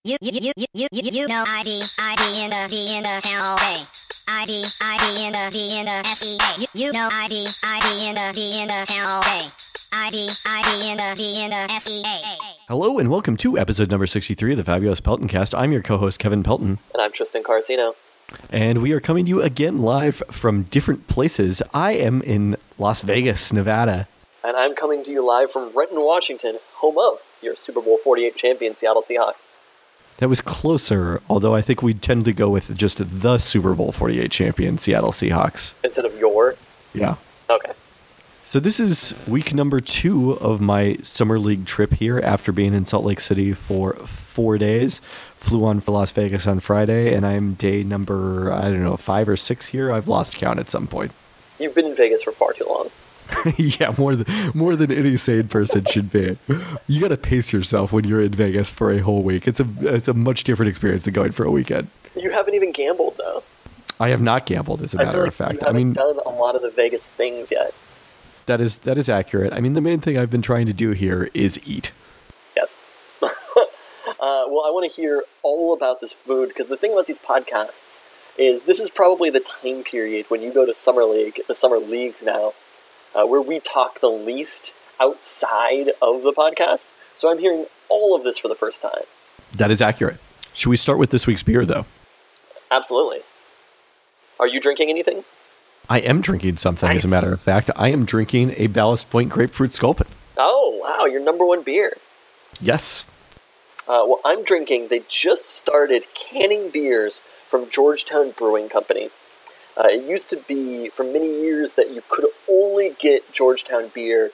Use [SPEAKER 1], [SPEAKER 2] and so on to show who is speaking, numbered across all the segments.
[SPEAKER 1] You know ID in the town all day. ID in the SEA. You know ID in the town all day. ID in the SEA.
[SPEAKER 2] Hello and welcome to episode number 63 of the Fabulous Pelton Cast. I'm your co-host Kevin Pelton.
[SPEAKER 3] And I'm Tristan Carcino.
[SPEAKER 2] And we are coming to you again live from different places. I am in Las Vegas, Nevada.
[SPEAKER 3] And I'm coming to you live from Renton, Washington, home of your Super Bowl 48 champion Seattle Seahawks.
[SPEAKER 2] That was closer, although I think we tend to go with just the Super Bowl 48 champion Seattle Seahawks.
[SPEAKER 3] Instead of your?
[SPEAKER 2] Yeah.
[SPEAKER 3] Okay.
[SPEAKER 2] So this is week number 2 of my summer league trip here after being in Salt Lake City for 4 days. Flew on for Las Vegas on Friday, and I'm day number, 5 or 6 here. I've lost count at some point.
[SPEAKER 3] You've been in Vegas for far too long.
[SPEAKER 2] Yeah, more than any sane person should be. You got to pace yourself when you're in Vegas for a whole week. It's a much different experience than going for a weekend.
[SPEAKER 3] You haven't even gambled, though.
[SPEAKER 2] I have not gambled, as a matter of fact.
[SPEAKER 3] You haven't done a lot of the Vegas things yet.
[SPEAKER 2] That is accurate. I mean, the main thing I've been trying to do here is eat.
[SPEAKER 3] Yes. Well, I want to hear all about this food, because the thing about these podcasts is this is probably the time period when you go to Summer League, the Summer League now, where we talk the least outside of the podcast. So I'm hearing all of this for the first time.
[SPEAKER 2] That is accurate. Should we start with this week's beer, though?
[SPEAKER 3] Absolutely. Are you drinking anything?
[SPEAKER 2] I am drinking something,
[SPEAKER 3] Nice.
[SPEAKER 2] As a matter of fact. I am drinking a Ballast Point Grapefruit Sculpin.
[SPEAKER 3] Oh, wow, your number one beer.
[SPEAKER 2] Yes.
[SPEAKER 3] Well, I'm drinking, they just started canning beers from Georgetown Brewing Company. It used to be, for many years, that you could only get Georgetown beer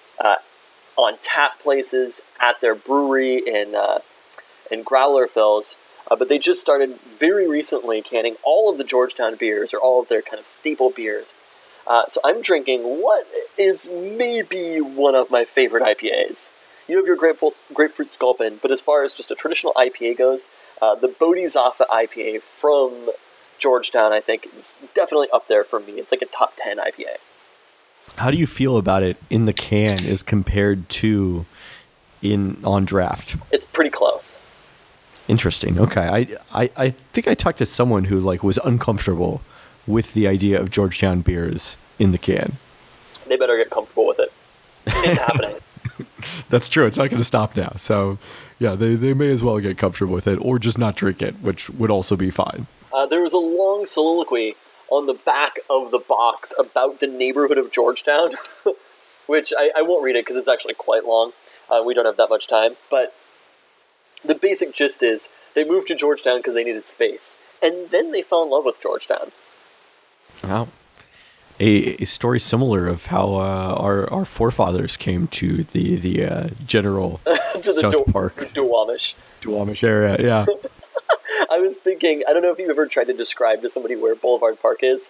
[SPEAKER 3] on tap places at their brewery in growler fills. But they just started very recently canning all of the Georgetown beers, or all of their kind of staple beers. So I'm drinking what is maybe one of my favorite IPAs. You have your grapefruit Sculpin, but as far as just a traditional IPA goes, the Bodhisattva IPA from Georgetown, I think, is definitely up there for me. It's like a top 10 IPA.
[SPEAKER 2] How do you feel about it in the can as compared to on draft?
[SPEAKER 3] It's pretty close.
[SPEAKER 2] Interesting. Okay. I think I talked to someone who was uncomfortable with the idea of Georgetown beers in the can.
[SPEAKER 3] They better get comfortable with it. It's happening.
[SPEAKER 2] That's true. It's not going to stop now. So, yeah, they may as well get comfortable with it or just not drink it, which would also be fine.
[SPEAKER 3] There was a long soliloquy on the back of the box about the neighborhood of Georgetown, which I won't read it because it's actually quite long. We don't have that much time. But the basic gist is they moved to Georgetown because they needed space. And then they fell in love with Georgetown.
[SPEAKER 2] Wow. A story similar of how our forefathers came to the general
[SPEAKER 3] to the
[SPEAKER 2] South Park.
[SPEAKER 3] Duwamish
[SPEAKER 2] area, yeah.
[SPEAKER 3] I was thinking, I don't know if you've ever tried to describe to somebody where Boulevard Park is.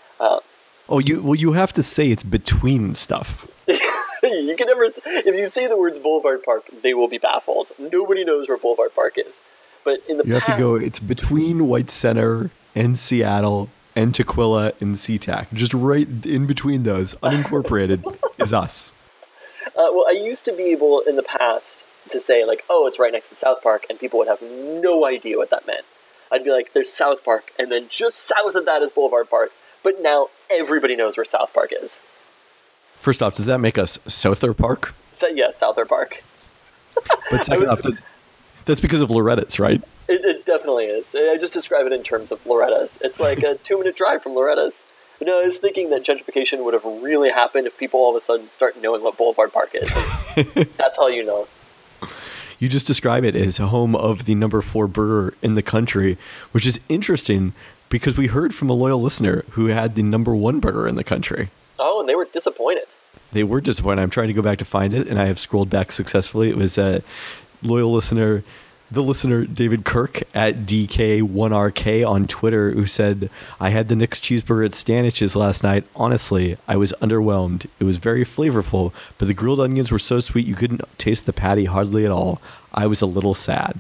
[SPEAKER 2] You have to say it's between stuff.
[SPEAKER 3] You can never, if you say the words Boulevard Park, they will be baffled. Nobody knows where Boulevard Park is. But in the
[SPEAKER 2] You have to go, it's between White Center and Seattle and Tequila and SeaTac. Just right in between those, unincorporated, is us.
[SPEAKER 3] Well, I used to be able in the past to say, it's right next to South Park, and people would have no idea what that meant. I'd be like, there's South Park, and then just south of that is Boulevard Park. But now everybody knows where South Park is.
[SPEAKER 2] First off, does that make us Souther Park?
[SPEAKER 3] So, yeah, Souther Park.
[SPEAKER 2] But second off, that's because of Loretta's, right?
[SPEAKER 3] It definitely is. I just describe it in terms of Loretta's. It's like a 2-minute drive from Loretta's. But no, I was thinking that gentrification would have really happened if people all of a sudden start knowing what Boulevard Park is. That's all you know.
[SPEAKER 2] You just describe it as home of the number 4 burger in the country, which is interesting because we heard from a loyal listener who had the number 1 burger in the country.
[SPEAKER 3] Oh, and they were disappointed.
[SPEAKER 2] They were disappointed. I'm trying to go back to find it, and I have scrolled back successfully. It was a loyal listener, the listener David Kirk at DK1RK on Twitter, who said, I had the Nick's cheeseburger at Stanish's last night. Honestly, I was underwhelmed. It was very flavorful, but the grilled onions were so sweet you couldn't taste the patty hardly at all. I was a little sad.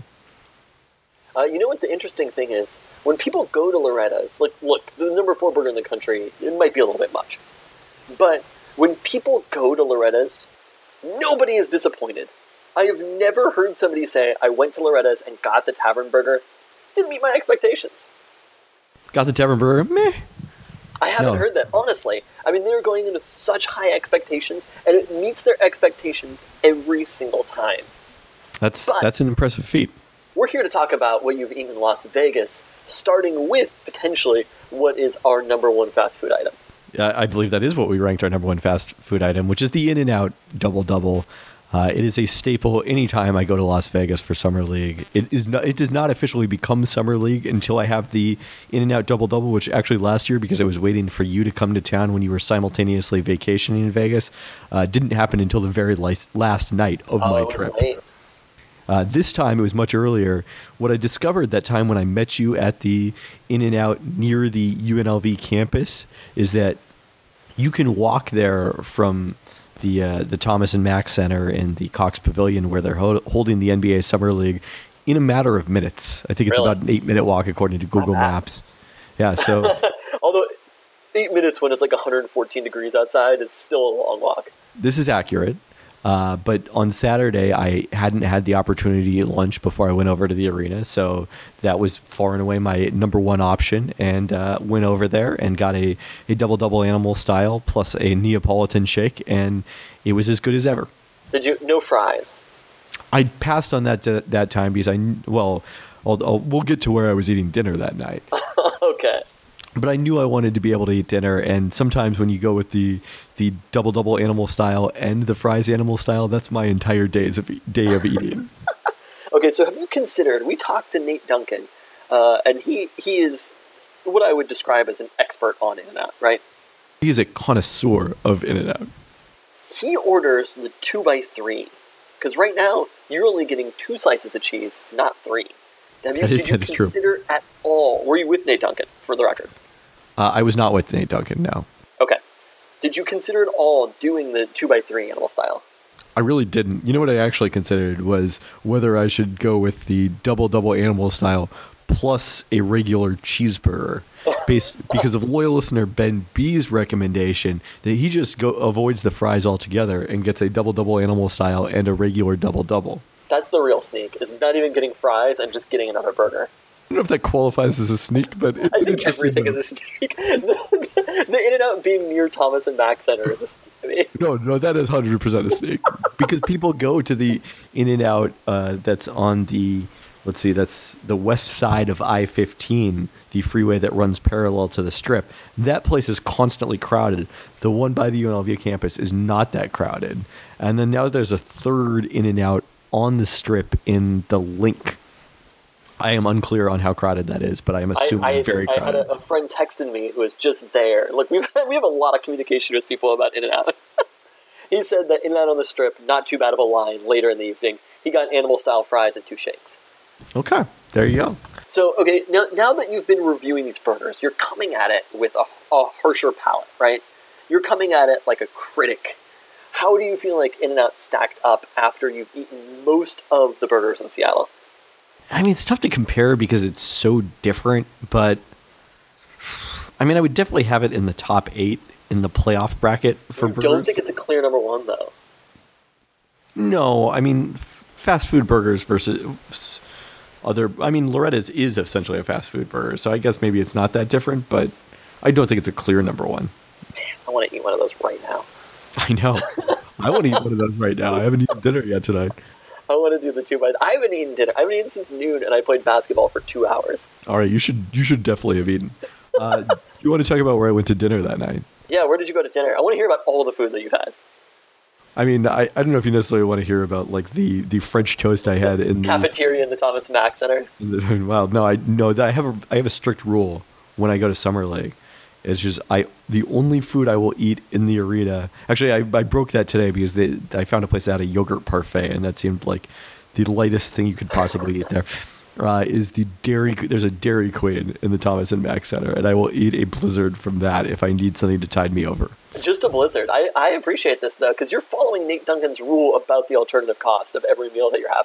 [SPEAKER 3] You know what the interesting thing is? When people go to Loretta's, look, the number 4 burger in the country, it might be a little bit much. But when people go to Loretta's, nobody is disappointed. I have never heard somebody say, I went to Loretta's and got the tavern burger. Didn't meet my expectations.
[SPEAKER 2] Got the tavern burger? Meh.
[SPEAKER 3] I haven't heard that, honestly. I mean, they're going in with such high expectations, and it meets their expectations every single time.
[SPEAKER 2] That's an impressive feat.
[SPEAKER 3] We're here to talk about what you've eaten in Las Vegas, starting with, potentially, what is our number one fast food item.
[SPEAKER 2] Yeah, I believe that is what we ranked our number one fast food item, which is the In-N-Out Double-Double. It is a staple anytime I go to Las Vegas for Summer League. It does not officially become Summer League until I have the In-N-Out Double-Double, which actually last year, because I was waiting for you to come to town when you were simultaneously vacationing in Vegas, didn't happen until the very last night of my trip. This time, it was much earlier. What I discovered that time when I met you at the In-N-Out near the UNLV campus is that you can walk there from the Thomas and Mack Center and the Cox Pavilion where they're holding the NBA Summer League in a matter of minutes. I think it's about an 8-minute walk according to Google Maps. Yeah, so...
[SPEAKER 3] Although 8 minutes when it's like 114 degrees outside is still a long walk.
[SPEAKER 2] This is accurate. But on Saturday, I hadn't had the opportunity to eat lunch before I went over to the arena, so that was far and away my number one option, and went over there and got a double-double animal style plus a Neapolitan shake, and it was as good as ever.
[SPEAKER 3] No fries?
[SPEAKER 2] I passed on that time because we'll get to where I was eating dinner that night.
[SPEAKER 3] Okay.
[SPEAKER 2] But I knew I wanted to be able to eat dinner, and sometimes when you go with the double-double animal style and the fries animal style, that's my entire day of eating.
[SPEAKER 3] Okay, so have you considered, we talked to Nate Duncan, and he is what I would describe as an expert on In-N-Out, right?
[SPEAKER 2] He's a connoisseur of In-N-Out.
[SPEAKER 3] He orders the 2x3, because right now, you're only getting 2 slices of cheese, not 3. Did you consider at all, were you with Nate Duncan, for the record?
[SPEAKER 2] I was not with Nate Duncan, no.
[SPEAKER 3] Okay. Did you consider at all doing the 2x3 animal style?
[SPEAKER 2] I really didn't. You know what I actually considered was whether I should go with the double-double animal style plus a regular cheeseburger, because of loyal listener Ben B's recommendation that he just avoids the fries altogether and gets a double-double animal style and a regular double-double.
[SPEAKER 3] That's the real sneak, is not even getting fries and just getting another burger.
[SPEAKER 2] I don't know if that qualifies as a sneak, but it's
[SPEAKER 3] I think everything is a sneak. The In-N-Out being near Thomas and Mack Center is a sneak to me.
[SPEAKER 2] No, that is 100% a sneak. Because people go to the In-N-Out that's on that's the west side of I-15, the freeway that runs parallel to the Strip. That place is constantly crowded. The one by the UNLV campus is not that crowded. And then now there's a third In-N-Out on the Strip in the Link. I am unclear on how crowded that is, but I am assuming very crowded.
[SPEAKER 3] I had a friend texting me who was just there. Look, we have a lot of communication with people about In-N-Out. He said that In-N-Out on the Strip, not too bad of a line later in the evening. He got animal-style fries and 2 shakes.
[SPEAKER 2] Okay, there you go.
[SPEAKER 3] So, okay, now that you've been reviewing these burgers, you're coming at it with a harsher palate, right? You're coming at it like a critic. How do you feel like In-N-Out stacked up after you've eaten most of the burgers in Seattle?
[SPEAKER 2] I mean, it's tough to compare because it's so different, but I mean, I would definitely have it in the top 8 in the playoff bracket for burgers.
[SPEAKER 3] I don't think it's a clear number 1, though.
[SPEAKER 2] No, I mean, fast food burgers versus other... I mean, Loretta's is essentially a fast food burger, so I guess maybe it's not that different, but I don't think it's a clear number 1.
[SPEAKER 3] Man, I want to eat one of those right now.
[SPEAKER 2] I know. I want to eat one of those right now. I haven't eaten dinner yet tonight.
[SPEAKER 3] I want to do the 2x. I haven't eaten dinner. I haven't eaten since noon, and I played basketball for 2 hours.
[SPEAKER 2] All right, you should definitely have eaten. You want to talk about where I went to dinner that night?
[SPEAKER 3] Yeah, where did you go to dinner? I want to hear about all the food that you've had.
[SPEAKER 2] I mean, I don't know if you necessarily want to hear about like the French toast I had in the
[SPEAKER 3] cafeteria in the Thomas Mack Center.
[SPEAKER 2] Well, no, I have a strict rule when I go to Summer League. It's just the only food I will eat in the arena. Actually, I broke that today because I found a place that had a yogurt parfait, and that seemed like the lightest thing you could possibly eat there. Is the dairy? There's a Dairy Queen in the Thomas and Mack Center, and I will eat a Blizzard from that if I need something to tide me over.
[SPEAKER 3] Just a Blizzard. I appreciate this though, because you're following Nate Duncan's rule about the alternative cost of every meal that you're having.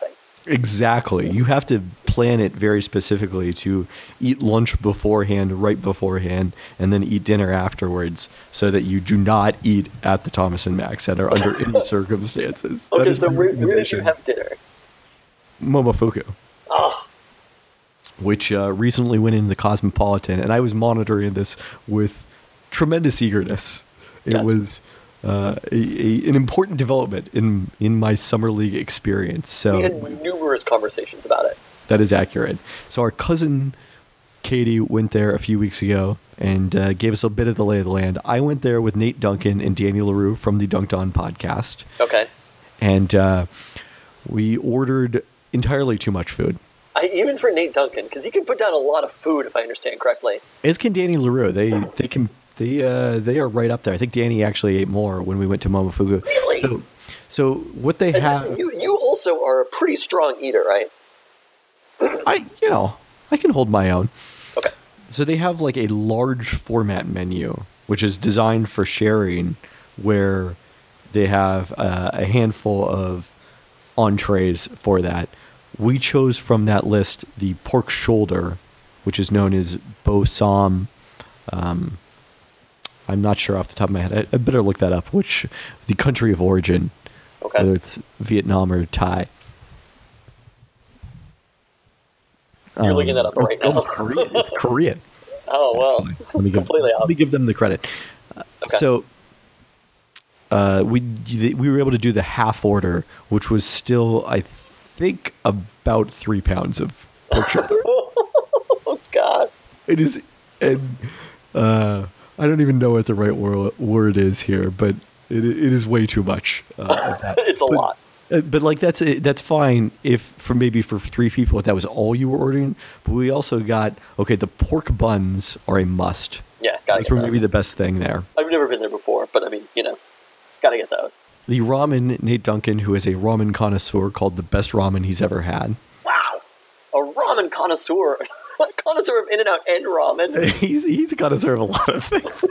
[SPEAKER 2] Exactly. You have to plan it very specifically to eat lunch beforehand, right beforehand, and then eat dinner afterwards, so that you do not eat at the Thomas and Max Center under any circumstances. That
[SPEAKER 3] Okay,
[SPEAKER 2] is
[SPEAKER 3] so
[SPEAKER 2] my
[SPEAKER 3] where did you
[SPEAKER 2] recommendation.
[SPEAKER 3] have dinner?
[SPEAKER 2] Momofuku,
[SPEAKER 3] Oh,
[SPEAKER 2] which recently went into the Cosmopolitan, and I was monitoring this with tremendous eagerness. It
[SPEAKER 3] Yes.
[SPEAKER 2] was an important development in my summer league experience. So
[SPEAKER 3] we had numerous conversations about it.
[SPEAKER 2] that is accurate. So our cousin Katie went there a few weeks ago and gave us a bit of the lay of the land. I went there with Nate Duncan and Danny LaRue from the Dunked On podcast,
[SPEAKER 3] Okay.
[SPEAKER 2] and we ordered entirely too much food.
[SPEAKER 3] Even for Nate Duncan, because he can put down a lot of food, if I understand correctly.
[SPEAKER 2] As can Danny LaRue. They are right up there. I think Danny actually ate more when we went to Momofuku.
[SPEAKER 3] Really?
[SPEAKER 2] So what they have,
[SPEAKER 3] And you also are a pretty strong eater, right?
[SPEAKER 2] I can hold my own.
[SPEAKER 3] Okay.
[SPEAKER 2] So they have like a large format menu, which is designed for sharing, where they have a handful of entrees for that. We chose from that list the pork shoulder, which is known as bo sam. I'm not sure off the top of my head. I better look that up. Which the country of origin,
[SPEAKER 3] Okay.
[SPEAKER 2] whether it's Vietnam or Thai.
[SPEAKER 3] You're looking that up right now.
[SPEAKER 2] Korean. It's Korean.
[SPEAKER 3] Oh, well.
[SPEAKER 2] Let me
[SPEAKER 3] Completely off.
[SPEAKER 2] let me give them the credit.
[SPEAKER 3] Okay.
[SPEAKER 2] So we were able to do the half order, which was still, I think, about 3 pounds of pork shoulder.
[SPEAKER 3] Oh, God.
[SPEAKER 2] It is, and I don't even know what the right word is here, but it is way too much. Of that.
[SPEAKER 3] It's a lot.
[SPEAKER 2] But like that's fine if for 3 people if that was all you were ordering. But we also got the pork buns are a must.
[SPEAKER 3] Yeah, gotta
[SPEAKER 2] Those
[SPEAKER 3] get
[SPEAKER 2] were
[SPEAKER 3] those.
[SPEAKER 2] maybe the best thing there.
[SPEAKER 3] I've never been there before, but I mean, gotta get those.
[SPEAKER 2] The ramen, Nate Duncan, who is a ramen connoisseur, called the best ramen he's ever had.
[SPEAKER 3] Wow. A ramen connoisseur. Connoisseur of In-N-Out and ramen.
[SPEAKER 2] He's a connoisseur of a lot of things.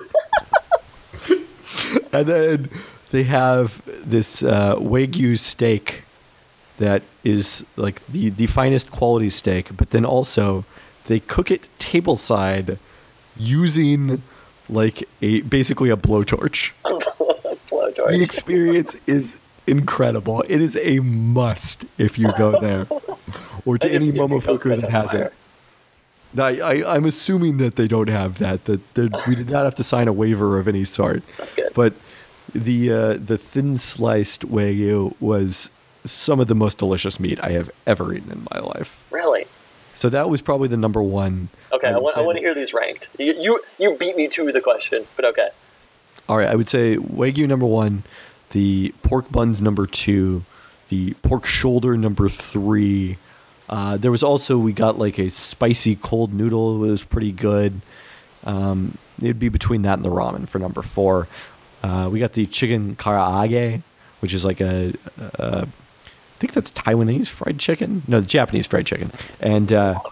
[SPEAKER 2] And then they have this Wagyu steak that is like the finest quality steak, but then also they cook it tableside using like basically a blowtorch.
[SPEAKER 3] Blowtorch.
[SPEAKER 2] The experience is incredible. It is a must if you go there, or to
[SPEAKER 3] If
[SPEAKER 2] any
[SPEAKER 3] you go
[SPEAKER 2] Momofuku
[SPEAKER 3] for
[SPEAKER 2] that
[SPEAKER 3] the
[SPEAKER 2] has
[SPEAKER 3] fire.
[SPEAKER 2] it. Now, I'm assuming that they don't have that. We did not have to sign a waiver of any sort.
[SPEAKER 3] That's good.
[SPEAKER 2] But the thin sliced Wagyu was some of the most delicious meat I have ever eaten in my life.
[SPEAKER 3] Really?
[SPEAKER 2] So that was probably the number one.
[SPEAKER 3] Okay, I
[SPEAKER 2] would
[SPEAKER 3] want
[SPEAKER 2] say.
[SPEAKER 3] to hear these ranked. You beat me to the question, but okay.
[SPEAKER 2] All right, I would say Wagyu number 1, the pork buns number 2, the pork shoulder number 3. There was also, we got like a spicy cold noodle. It was pretty good. It'd be between that and the ramen for number 4. We got the chicken karaage, which is like I think that's Taiwanese fried chicken. No, the Japanese fried chicken. And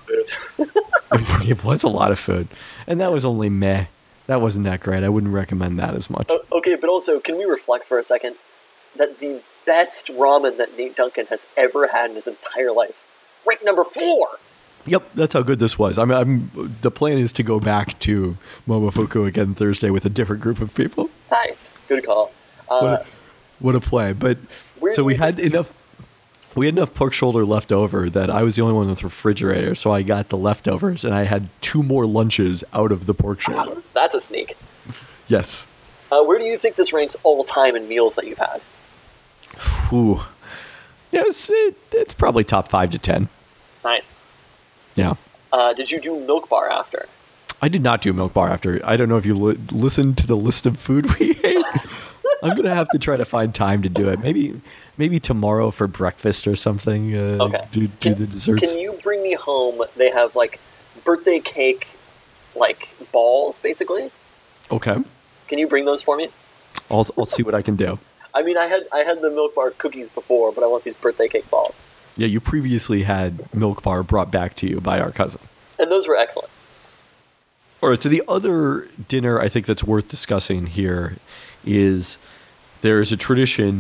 [SPEAKER 2] it was a lot of food. And that was only meh. That wasn't that great. I wouldn't recommend that as much.
[SPEAKER 3] Okay, but also, can we reflect for a second that the best ramen that Nate Duncan has ever had in his entire life, ranked number 4?
[SPEAKER 2] Yep, that's how good this was. The plan is to go back to Momofuku again Thursday with a different group of people.
[SPEAKER 3] Nice, good call.
[SPEAKER 2] What a play! But
[SPEAKER 3] Where
[SPEAKER 2] so
[SPEAKER 3] do
[SPEAKER 2] we
[SPEAKER 3] you
[SPEAKER 2] had
[SPEAKER 3] think
[SPEAKER 2] enough. We had enough pork shoulder left over that I was the only one with the refrigerator, so I got the leftovers, and I had 2 more lunches out of the pork shoulder.
[SPEAKER 3] That's a sneak.
[SPEAKER 2] Yes.
[SPEAKER 3] Where do you think this ranks all time in meals that you've had?
[SPEAKER 2] Whew. Yeah, it's probably top 5 to 10.
[SPEAKER 3] Nice.
[SPEAKER 2] Yeah.
[SPEAKER 3] Did you do Milk Bar after?
[SPEAKER 2] I did not do Milk Bar after. I don't know if you listened to the list of food we ate. I'm gonna have to try to find time to do it. Maybe tomorrow for breakfast or something.
[SPEAKER 3] Okay.
[SPEAKER 2] Do the desserts.
[SPEAKER 3] Can you bring me home? They have like birthday cake, like balls, basically.
[SPEAKER 2] Okay.
[SPEAKER 3] Can you bring those for me?
[SPEAKER 2] I'll see what I can do.
[SPEAKER 3] I mean, I had the Milk Bar cookies before, but I want these birthday cake balls,
[SPEAKER 2] Yeah, you previously had Milk Bar brought back to you by our cousin.
[SPEAKER 3] and those were excellent.
[SPEAKER 2] All right, so the other dinner I think that's worth discussing here is there is a tradition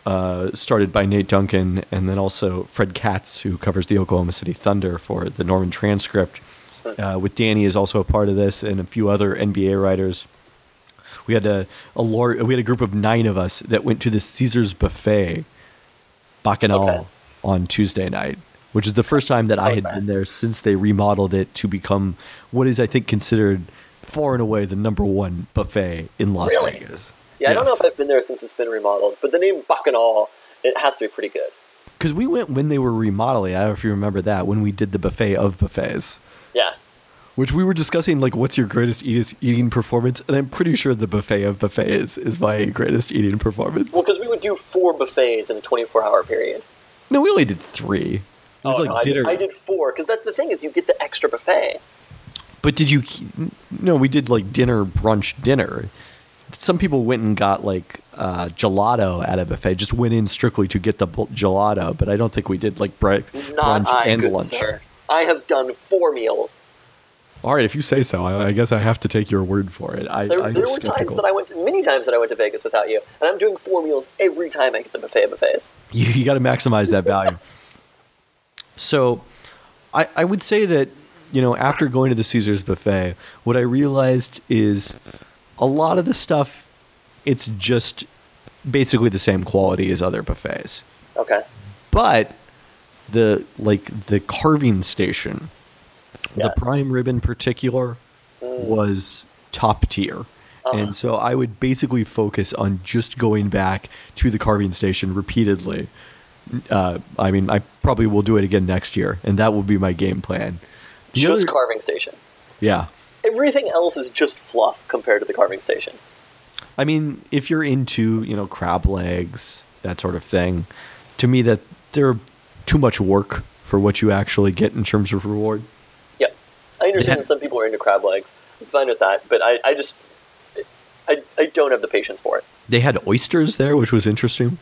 [SPEAKER 2] started by Nate Duncan, and then also Fred Katz, who covers the Oklahoma City Thunder for the Norman Transcript. With Danny is also a part of this, and a few other NBA writers. We had a group of 9 of us that went to the Caesars Buffet, Bacchanal, on Tuesday night, which is the first time that I had been there since they remodeled it to become what is, I think, considered far and away the number one buffet in Las Vegas.
[SPEAKER 3] Yeah, yes. I don't know if I've been there since it's been remodeled, but the name Bacchanal, it has to be pretty good.
[SPEAKER 2] Because we went when they were remodeling. I don't know if you remember that, when we did the buffet of buffets.
[SPEAKER 3] Yeah.
[SPEAKER 2] Which we were discussing, like, what's your greatest eating performance? And I'm pretty sure the buffet of buffets is my greatest eating performance.
[SPEAKER 3] Well, because we would do 4 buffets in a 24-hour period.
[SPEAKER 2] No, we only did 3. It was dinner.
[SPEAKER 3] I did 4, because that's the thing, is you get the extra buffet.
[SPEAKER 2] But did you... No, we did, like, brunch dinner. Some people went and got, like, gelato at a buffet, just went in strictly to get the gelato, but I don't think we did, like, brunch and lunch. Sir.
[SPEAKER 3] I have done 4 meals.
[SPEAKER 2] All right, if you say so, I guess I have to take your word for it.
[SPEAKER 3] There were many times that I went to Vegas without you, and I'm doing 4 meals every time I get the buffet of buffets.
[SPEAKER 2] You got to maximize that value. So I would say that, after going to the Caesars Buffet, what I realized is a lot of the stuff, it's just basically the same quality as other buffets.
[SPEAKER 3] Okay.
[SPEAKER 2] But the carving station, the prime rib in particular, was top tier. And so I would basically focus on just going back to the carving station repeatedly. I probably will do it again next year, and that will be my game plan.
[SPEAKER 3] Carving station.
[SPEAKER 2] Yeah.
[SPEAKER 3] Everything else is just fluff compared to the carving station.
[SPEAKER 2] I mean, if you're into, crab legs, that sort of thing, to me that they're too much work for what you actually get in terms of reward.
[SPEAKER 3] Yep. I understand that some people are into crab legs. I'm fine with that, but I don't have the patience for it.
[SPEAKER 2] They had oysters there, which was interesting.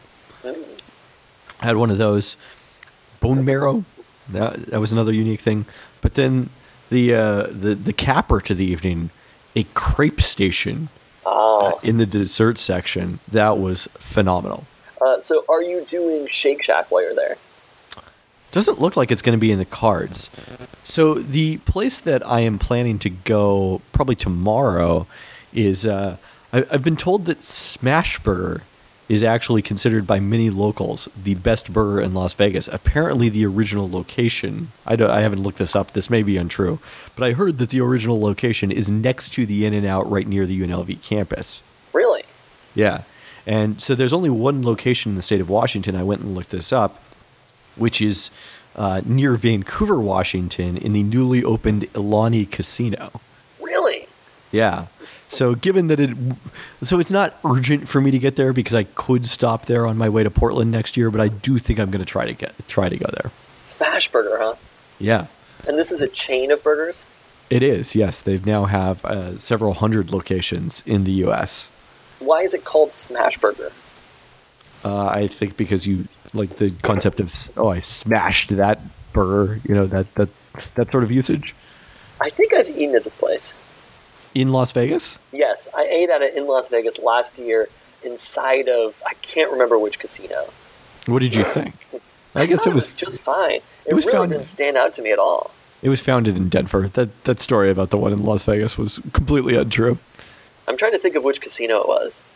[SPEAKER 2] I had one of those. Bone marrow, that was another unique thing. But then the capper to the evening, a crepe station in the dessert section. That was phenomenal.
[SPEAKER 3] So are you doing Shake Shack while you're there?
[SPEAKER 2] Doesn't look like it's going to be in the cards. So the place that I am planning to go probably tomorrow is I've been told that Smashburger is actually considered by many locals the best burger in Las Vegas. Apparently the original location, I haven't looked this up, this may be untrue, but I heard that the original location is next to the In-N-Out right near the UNLV campus.
[SPEAKER 3] Really?
[SPEAKER 2] Yeah. And so there's only one location in the state of Washington, I went and looked this up, which is near Vancouver, Washington, in the newly opened Ilani Casino.
[SPEAKER 3] Really?
[SPEAKER 2] Yeah. So given that it's not urgent for me to get there because I could stop there on my way to Portland next year, but I do think I'm going to try to go there.
[SPEAKER 3] Smashburger, huh?
[SPEAKER 2] Yeah.
[SPEAKER 3] And this is a chain of burgers?
[SPEAKER 2] It is, yes. They now have several hundred locations in the U.S.
[SPEAKER 3] Why is it called Smashburger?
[SPEAKER 2] I think because you like the concept of I smashed that burger, that sort of usage.
[SPEAKER 3] I think I've eaten at this place.
[SPEAKER 2] In Las Vegas?
[SPEAKER 3] Yes, I ate at it in Las Vegas last year inside of, I can't remember which casino.
[SPEAKER 2] What did you think? I guess it was
[SPEAKER 3] just fine. It really didn't stand out to me at all.
[SPEAKER 2] It was founded in Denver. That story about the one in Las Vegas was completely untrue.
[SPEAKER 3] I'm trying to think of which casino it was.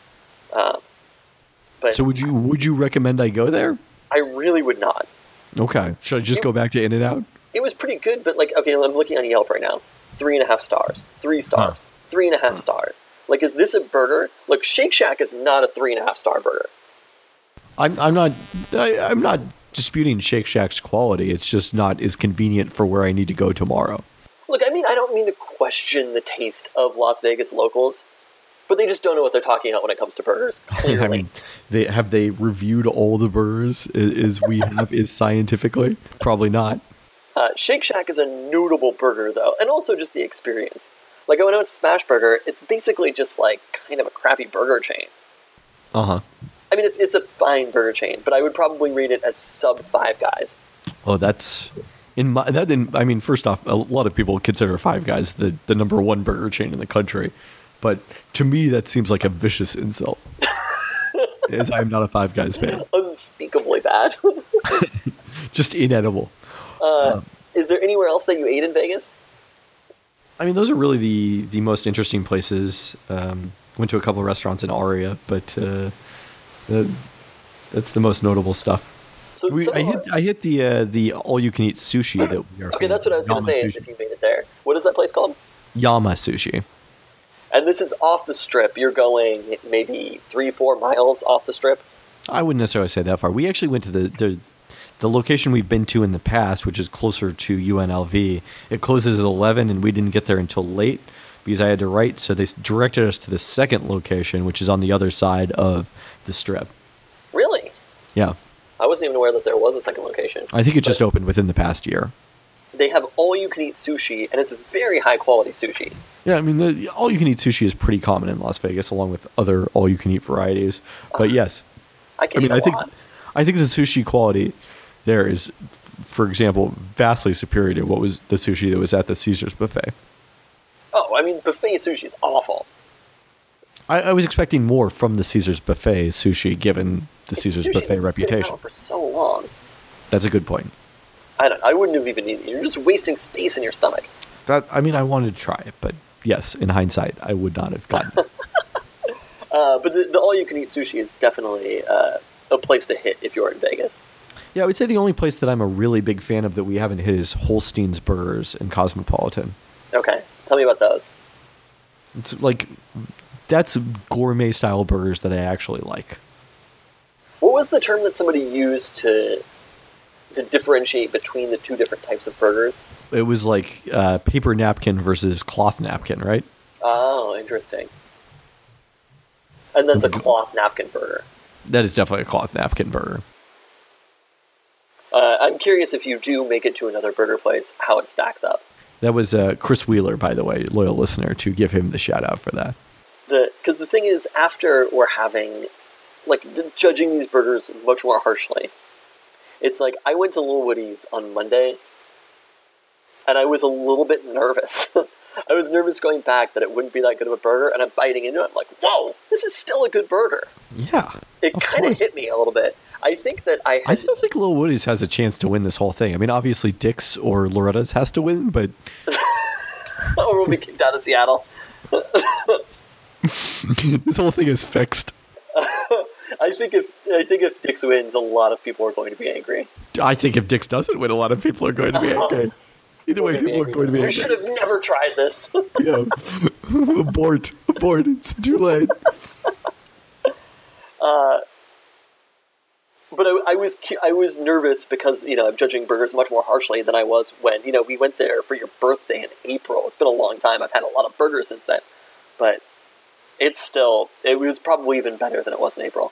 [SPEAKER 3] But
[SPEAKER 2] so would you recommend I go there?
[SPEAKER 3] I really would not.
[SPEAKER 2] Okay. Should I just go back to In-N-Out?
[SPEAKER 3] It was pretty good, but okay, I'm looking on Yelp right now. 3.5 stars. 3 stars. 3.5 stars. Is this a burger? Look, Shake Shack is not a 3.5-star burger.
[SPEAKER 2] I'm not disputing Shake Shack's quality. It's just not as convenient for where I need to go tomorrow.
[SPEAKER 3] Look, I don't mean to question the taste of Las Vegas locals, but they just don't know what they're talking about when it comes to burgers. Clearly.
[SPEAKER 2] Have they reviewed all the burgers as we have is scientifically? Probably not.
[SPEAKER 3] Shake Shack is a notable burger, though, and also just the experience. When I went to Smashburger, it's basically just kind of a crappy burger chain.
[SPEAKER 2] Uh-huh.
[SPEAKER 3] It's a fine burger chain, but I would probably rate it as sub Five Guys.
[SPEAKER 2] Oh, that's first off, a lot of people consider Five Guys the number one burger chain in the country, but to me that seems like a vicious insult. as I am not a Five Guys fan.
[SPEAKER 3] Unspeakably bad.
[SPEAKER 2] Just inedible.
[SPEAKER 3] Is there anywhere else that you ate in Vegas?
[SPEAKER 2] I mean, those are really the most interesting places. Went to a couple of restaurants in Aria, but that's the most notable stuff.
[SPEAKER 3] So,
[SPEAKER 2] I hit the all-you-can-eat sushi that we are.
[SPEAKER 3] Okay, that's what I was going to say. Is if you made it there, what is that place called?
[SPEAKER 2] Yama Sushi.
[SPEAKER 3] And this is off the strip. You're going maybe 3-4 miles off the strip.
[SPEAKER 2] I wouldn't necessarily say that far. We actually went to the location we've been to in the past, which is closer to UNLV. It closes at 11, and we didn't get there until late because I had to write. So they directed us to the second location, which is on the other side of the strip.
[SPEAKER 3] Really?
[SPEAKER 2] Yeah.
[SPEAKER 3] I wasn't even aware that there was a second location.
[SPEAKER 2] I think it just opened within the past year.
[SPEAKER 3] They have all-you-can-eat sushi, and it's very high-quality sushi.
[SPEAKER 2] Yeah, I mean, the all-you-can-eat sushi is pretty common in Las Vegas, along with other all-you-can-eat varieties. But yes, I think the sushi quality there is, for example, vastly superior to what was the sushi that was at the Caesars buffet.
[SPEAKER 3] Oh, I mean, buffet sushi is awful.
[SPEAKER 2] I was expecting more from the Caesars buffet sushi, given the Caesars buffet reputation.
[SPEAKER 3] For so long.
[SPEAKER 2] That's a good point.
[SPEAKER 3] I wouldn't have even eaten it. You're just wasting space in your stomach.
[SPEAKER 2] I wanted to try it, but yes, in hindsight, I would not have gotten it.
[SPEAKER 3] But the all-you-can-eat sushi is definitely a place to hit if you're in Vegas.
[SPEAKER 2] Yeah, I would say the only place that I'm a really big fan of that we haven't hit is Holstein's Burgers in Cosmopolitan.
[SPEAKER 3] Okay, tell me about those.
[SPEAKER 2] It's like, that's gourmet-style burgers that I actually like.
[SPEAKER 3] What was the term that somebody used to differentiate between the two different types of burgers?
[SPEAKER 2] It was like paper napkin versus cloth napkin, right?
[SPEAKER 3] Oh, interesting. And that's a cloth napkin burger.
[SPEAKER 2] That is definitely a cloth napkin burger.
[SPEAKER 3] I'm curious if you do make it to another burger place, how it stacks up.
[SPEAKER 2] That was Chris Wheeler, by the way, loyal listener, to give him the shout out for that.
[SPEAKER 3] Because the thing is, after we're having, judging these burgers much more harshly, it's like, I went to Little Woody's on Monday, and I was a little bit nervous. I was nervous going back that it wouldn't be that good of a burger, and I'm biting into it. I'm like, whoa, this is still a good burger.
[SPEAKER 2] Yeah.
[SPEAKER 3] It kind of hit me a little bit. I think that
[SPEAKER 2] I still think Little Woody's has a chance to win this whole thing. I mean, obviously Dick's or Loretta's has to win, but...
[SPEAKER 3] or we'll be kicked out of Seattle.
[SPEAKER 2] This whole thing is fixed.
[SPEAKER 3] I think if Dick's wins, a lot of people are going to be angry.
[SPEAKER 2] I think if Dick's doesn't win, a lot of people are going to be angry. Either way, people are going to be angry.
[SPEAKER 3] We should have never tried this.
[SPEAKER 2] Yeah. Abort. It's too late.
[SPEAKER 3] But I was nervous because, I'm judging burgers much more harshly than I was when, we went there for your birthday in April. It's been a long time. I've had a lot of burgers since then. But it was probably even better than it was in April.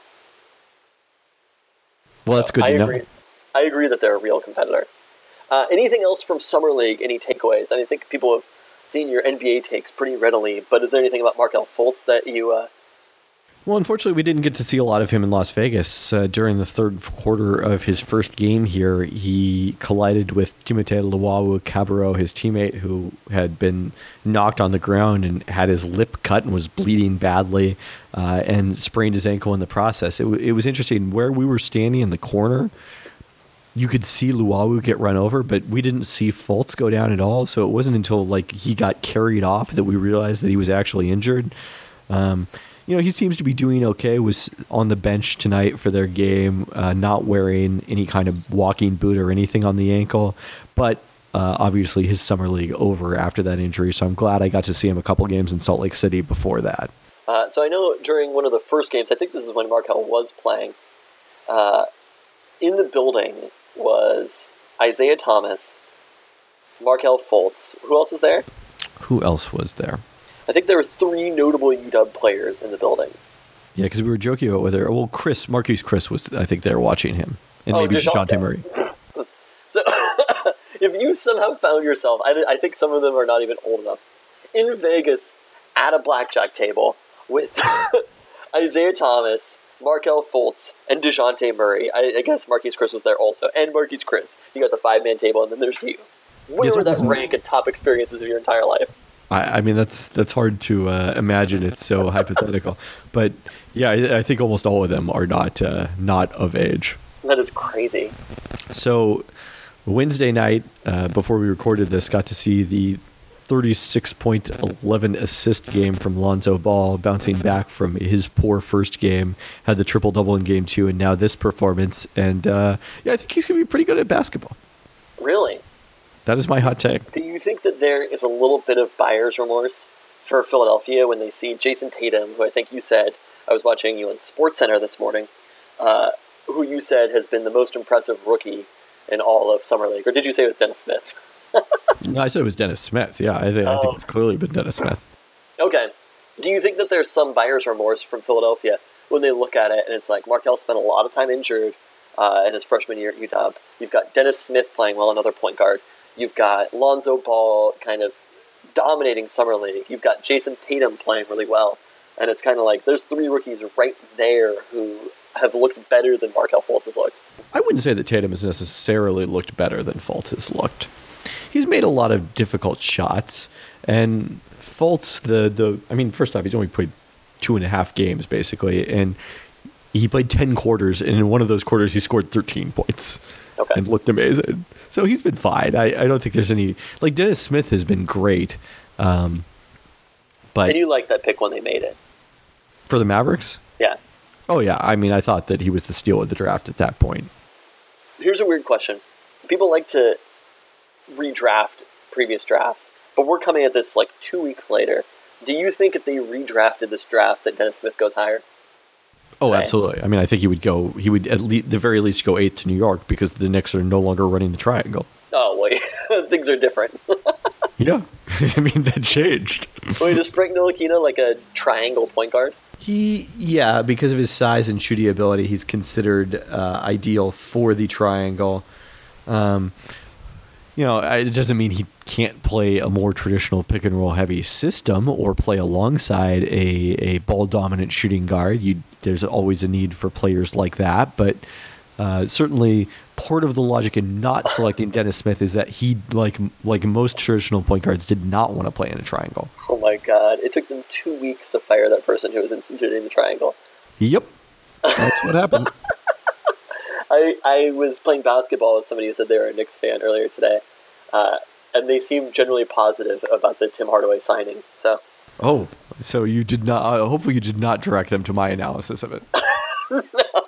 [SPEAKER 2] Well, that's good to know.
[SPEAKER 3] I agree that they're a real competitor. Anything else from Summer League? Any takeaways? I think people have seen your NBA takes pretty readily, but is there anything about Markelle Fultz that you...
[SPEAKER 2] Well, unfortunately, we didn't get to see a lot of him in Las Vegas. During the third quarter of his first game here, he collided with Timothé Luwawu-Cabarrot, his teammate, who had been knocked on the ground and had his lip cut and was bleeding badly and sprained his ankle in the process. It was interesting. Where we were standing in the corner, you could see Luwawu get run over, but we didn't see Fultz go down at all. So it wasn't until he got carried off that we realized that he was actually injured. He seems to be doing okay. Was on the bench tonight for their game, not wearing any kind of walking boot or anything on the ankle. But obviously his summer league over after that injury, so I'm glad I got to see him a couple games in Salt Lake City before that.
[SPEAKER 3] So I know during one of the first games, I think this is when Markelle was playing, in the building was Isaiah Thomas, Markelle Fultz. Who else was there?
[SPEAKER 2] Who else was there?
[SPEAKER 3] I think there were 3 notable UW players in the building.
[SPEAKER 2] Yeah, because we were joking about whether... Well, Marquise Chris was, I think, there watching him. And maybe DeJounte Murray.
[SPEAKER 3] So, if you somehow found yourself... I think some of them are not even old enough. In Vegas, at a blackjack table, with Isaiah Thomas, Markelle Fultz, and DeJounte Murray. I guess Marquise Chris was there also. And Marquise Chris. You got the 5-man table, and then there's you. Where would that rank in top experiences of your entire life?
[SPEAKER 2] I mean, that's hard to imagine. It's so hypothetical. But yeah, I think almost all of them are not of age.
[SPEAKER 3] That is crazy.
[SPEAKER 2] So Wednesday night, before we recorded this, got to see the 36.11 assist game from Lonzo Ball, bouncing back from his poor first game, had the triple-double in game 2, and now this performance. And I think he's going to be pretty good at basketball.
[SPEAKER 3] Really?
[SPEAKER 2] That is my hot take.
[SPEAKER 3] Do you think that there is a little bit of buyer's remorse for Philadelphia when they see Jason Tatum, who I think you said, I was watching you on SportsCenter this morning, who you said has been the most impressive rookie in all of Summer League? Or did you say it was Dennis Smith?
[SPEAKER 2] No, I said it was Dennis Smith. Yeah, I think it's clearly been Dennis Smith.
[SPEAKER 3] Okay. Do you think that there's some buyer's remorse from Philadelphia when they look at it and it's like Markelle spent a lot of time injured in his freshman year at UW? You've got Dennis Smith playing well, another point guard. You've got Lonzo Ball kind of dominating Summer League. You've got Jason Tatum playing really well. And it's kind of like there's 3 rookies right there who have looked better than Markelle Fultz has looked.
[SPEAKER 2] I wouldn't say that Tatum has necessarily looked better than Fultz has looked. He's made a lot of difficult shots, and Fultz, first off, he's only played 2.5 games basically, and he played 10 quarters, and in one of those quarters he scored 13 points and looked amazing. So he's been fine. I don't think there's any, like, Dennis Smith has been great. But
[SPEAKER 3] and you like that pick when they made it.
[SPEAKER 2] For the Mavericks?
[SPEAKER 3] Yeah.
[SPEAKER 2] Oh yeah, I mean, I thought that he was the steal of the draft at that point.
[SPEAKER 3] Here's a weird question. People like to redraft previous drafts, but we're coming at this like 2 weeks later. Do you think if they redrafted this draft that Dennis Smith goes higher?
[SPEAKER 2] Oh, right. Absolutely. I mean, I think he would at the very least go 8th to New York because the Knicks are no longer running the triangle.
[SPEAKER 3] Oh, wait. Things are different.
[SPEAKER 2] Yeah. I mean, that changed.
[SPEAKER 3] Wait, is Frank Ntilikina like a triangle point guard?
[SPEAKER 2] Yeah, because of his size and shooting ability, he's considered ideal for the triangle. It doesn't mean he can't play a more traditional pick and roll heavy system or play alongside a ball dominant shooting guard. There's always a need for players like that, but certainly part of the logic in not selecting Dennis Smith is that he, like most traditional point guards, did not want to play in a triangle.
[SPEAKER 3] Oh my God! It took them 2 weeks to fire that person who was instituting the triangle.
[SPEAKER 2] Yep, that's what happened.
[SPEAKER 3] I was playing basketball with somebody who said they were a Knicks fan earlier today, and they seemed generally positive about the Tim Hardaway signing. So
[SPEAKER 2] you did not. Hopefully, you did not direct them to my analysis of it.
[SPEAKER 3] No.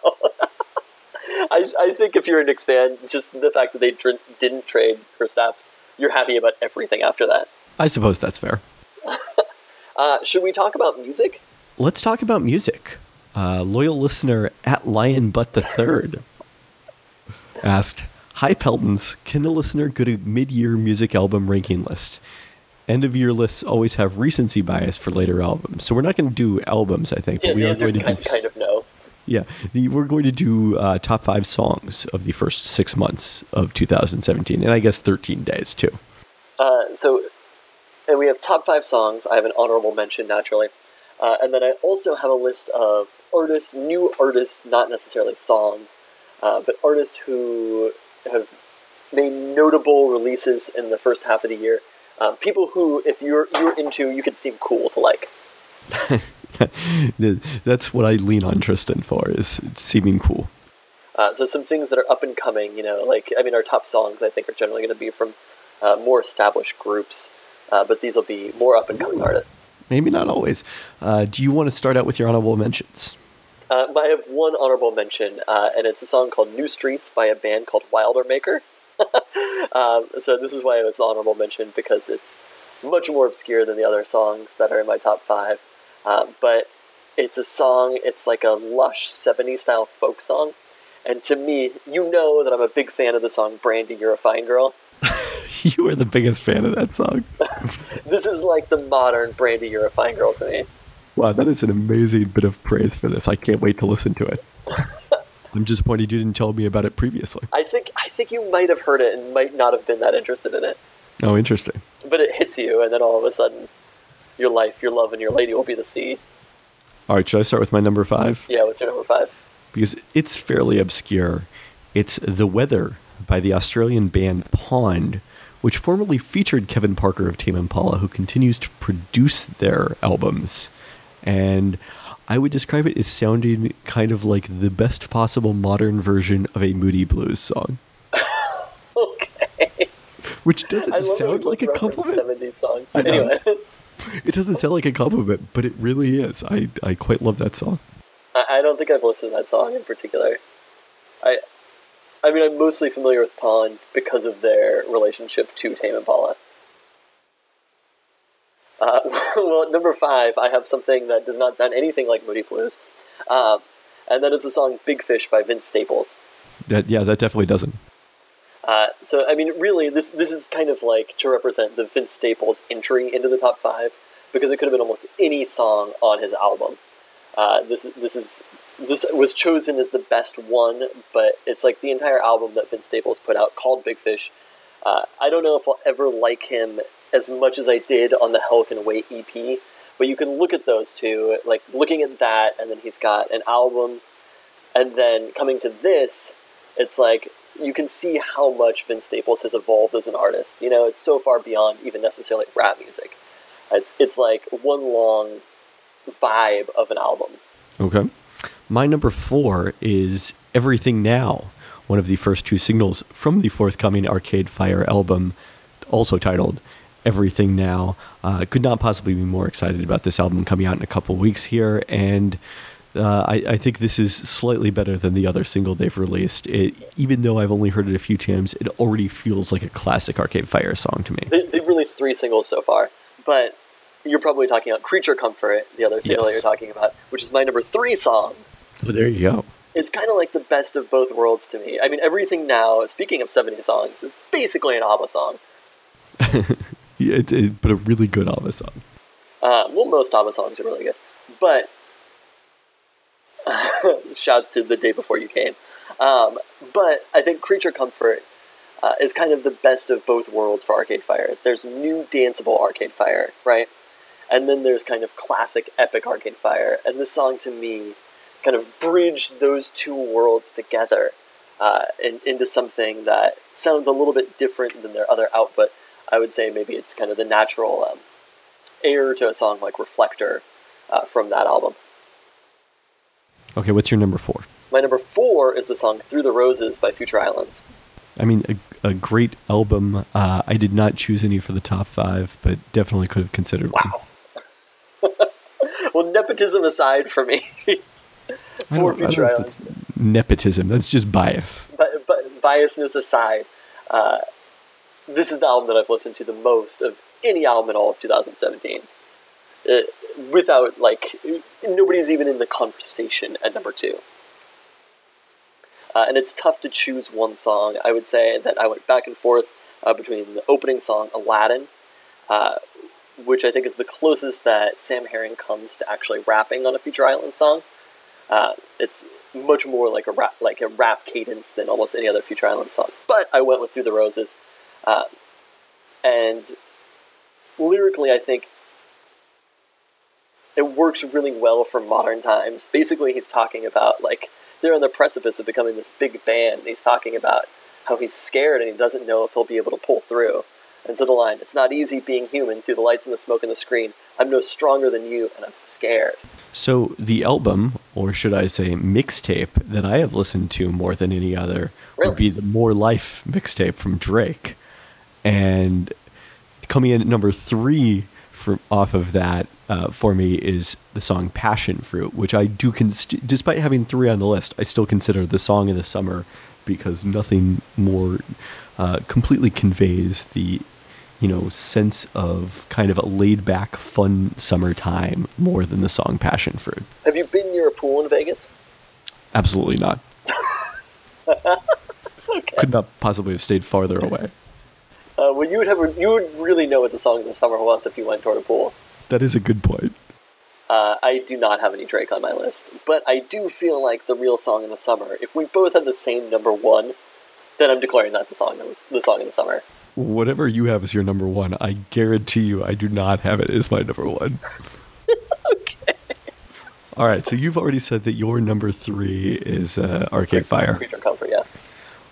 [SPEAKER 3] I think if you're a Knicks fan, just the fact that they didn't trade Kristaps, you're happy about everything after that.
[SPEAKER 2] I suppose that's fair.
[SPEAKER 3] Should we talk about music?
[SPEAKER 2] Let's talk about music. Loyal listener at Lionbutt III asked, "Hi Peltons, can the listener go to mid-year music album ranking list? End of year lists always have recency bias for later albums, so we're not going to do albums, I think.
[SPEAKER 3] Yeah,
[SPEAKER 2] but we
[SPEAKER 3] the
[SPEAKER 2] are
[SPEAKER 3] answer
[SPEAKER 2] going
[SPEAKER 3] is
[SPEAKER 2] to
[SPEAKER 3] kind of no.
[SPEAKER 2] Yeah, we're going to do top 5 songs of the first 6 months of 2017, and I guess 13 days too.
[SPEAKER 3] And we have top 5 songs. I have an honorable mention, naturally. And then I also have a list of artists, new artists, not necessarily songs, but artists who have made notable releases in the first half of the year. People who, if you're into, you could seem cool to like.
[SPEAKER 2] That's what I lean on Tristan for, is seeming cool.
[SPEAKER 3] So some things that are up and coming, our top songs I think are generally going to be from more established groups, but these will be more up and coming artists.
[SPEAKER 2] Maybe not always. Do you want to start out with your honorable mentions?
[SPEAKER 3] I have one honorable mention, and it's a song called New Streets by a band called Wildermaker. So this is why it was the honorable mention, because it's much more obscure than the other songs that are in my top 5. But it's a song, it's like a lush 70s style folk song. And to me, you know that I'm a big fan of the song Brandy, You're a Fine Girl.
[SPEAKER 2] You are the biggest fan of that song.
[SPEAKER 3] This is like the modern Brandy, You're a Fine Girl to me.
[SPEAKER 2] Wow, that is an amazing bit of praise for this. I can't wait to listen to it. I'm disappointed you didn't tell me about it previously.
[SPEAKER 3] I think you might have heard it and might not have been that interested in it.
[SPEAKER 2] Oh, interesting.
[SPEAKER 3] But it hits you, and then all of a sudden, your life, your love, and your lady will be the sea.
[SPEAKER 2] All right, should I start with my number 5?
[SPEAKER 3] Yeah, what's your number 5?
[SPEAKER 2] Because it's fairly obscure. It's The Weather by the Australian band Pond, which formerly featured Kevin Parker of Tame Impala, who continues to produce their albums. And I would describe it as sounding kind of like the best possible modern version of a Moody Blues song.
[SPEAKER 3] Okay.
[SPEAKER 2] Which doesn't sound like a compliment.
[SPEAKER 3] 70 songs. Anyway.
[SPEAKER 2] It doesn't sound like a compliment, but it really is. I quite love that song.
[SPEAKER 3] I don't think I've listened to that song in particular. I mean, I'm mostly familiar with Pond because of their relationship to Tame Impala. Well, at number 5, I have something that does not sound anything like Moody Blues. And then it's the song Big Fish by Vince Staples.
[SPEAKER 2] That definitely doesn't.
[SPEAKER 3] So, I mean, really, this is kind of like to represent the Vince Staples entry into the top 5, because it could have been almost any song on his album. This was chosen as the best one, but it's like the entire album that Vince Staples put out called Big Fish. I don't know if I'll ever like him as much as I did on the Hell Can Wait EP, but you can look at those two, like looking at that, and then he's got an album, and then coming to this, it's like you can see how much Vince Staples has evolved as an artist. You know, it's so far beyond even necessarily rap music. It's like one long vibe of an album.
[SPEAKER 2] Okay. My number 4 is Everything Now, one of the first 2 singles from the forthcoming Arcade Fire album, also titled Everything Now. Could not possibly be more excited about this album coming out in a couple weeks here, and I think this is slightly better than the other single they've released. Even though I've only heard it a few times, it already feels like a classic Arcade Fire song to me.
[SPEAKER 3] They've released 3 singles so far, but you're probably talking about Creature Comfort, the other single that you're talking about, which is my number 3 song.
[SPEAKER 2] Well, there you go.
[SPEAKER 3] It's kind of like the best of both worlds to me. I mean, Everything Now, speaking of 70 songs, is basically an ABBA song.
[SPEAKER 2] Yeah, but a really good ABBA song.
[SPEAKER 3] Well, most ABBA songs are really good. But, shouts to The Day Before You Came. But I think Creature Comfort is kind of the best of both worlds for Arcade Fire. There's new danceable Arcade Fire, right? And then there's kind of classic epic Arcade Fire. And this song, to me, kind of bridged those 2 worlds together into something that sounds a little bit different than their other output. I would say maybe it's kind of the natural heir to a song like Reflector from that album.
[SPEAKER 2] Okay, what's your number 4?
[SPEAKER 3] My number 4 is the song Through the Roses by Future Islands.
[SPEAKER 2] I mean, a great album. I did not choose any for the top 5, but definitely could have considered one.
[SPEAKER 3] Wow. Well, nepotism aside for me, for Future Islands.
[SPEAKER 2] Nepotism, that's just bias.
[SPEAKER 3] But biasness aside, this is the album that I've listened to the most of any album in all of 2017. Without, like, nobody's even in the conversation at number 2. And it's tough to choose one song. I would say that I went back and forth between the opening song, Aladdin, which I think is the closest that Sam Herring comes to actually rapping on a Future Islands song. It's much more like a rap cadence than almost any other Future Islands song. But I went with Through the Roses. And lyrically, I think it works really well for modern times. Basically, he's talking about, like, they're on the precipice of becoming this big band. He's talking about how he's scared and he doesn't know if he'll be able to pull through. And so the line, "It's not easy being human through the lights and the smoke and the screen. I'm no stronger than you, and I'm scared."
[SPEAKER 2] So the album, or should I say mixtape, that I have listened to more than any other would be the More Life mixtape from Drake. And coming in at number 3 off of that for me is the song Passion Fruit, which I do, despite having 3 on the list, I still consider the song of the summer, because nothing more completely conveys the, sense of kind of a laid-back, fun summertime more than the song Passion Fruit.
[SPEAKER 3] Have you been near a pool in Vegas?
[SPEAKER 2] Absolutely not.
[SPEAKER 3] Okay.
[SPEAKER 2] Could not possibly have stayed farther away.
[SPEAKER 3] Well, you would really know what the song of the summer was if you went toward a pool.
[SPEAKER 2] That is a good point.
[SPEAKER 3] I do not have any Drake on my list, but I do feel like the real song in the summer, if we both had the same number 1, then I'm declaring that the song of the summer.
[SPEAKER 2] Whatever you have as your number 1, I guarantee you I do not have it as my number 1.
[SPEAKER 3] Okay.
[SPEAKER 2] All right, so you've already said that your number 3 is Arcade Fire.
[SPEAKER 3] Creature Comfort, yeah.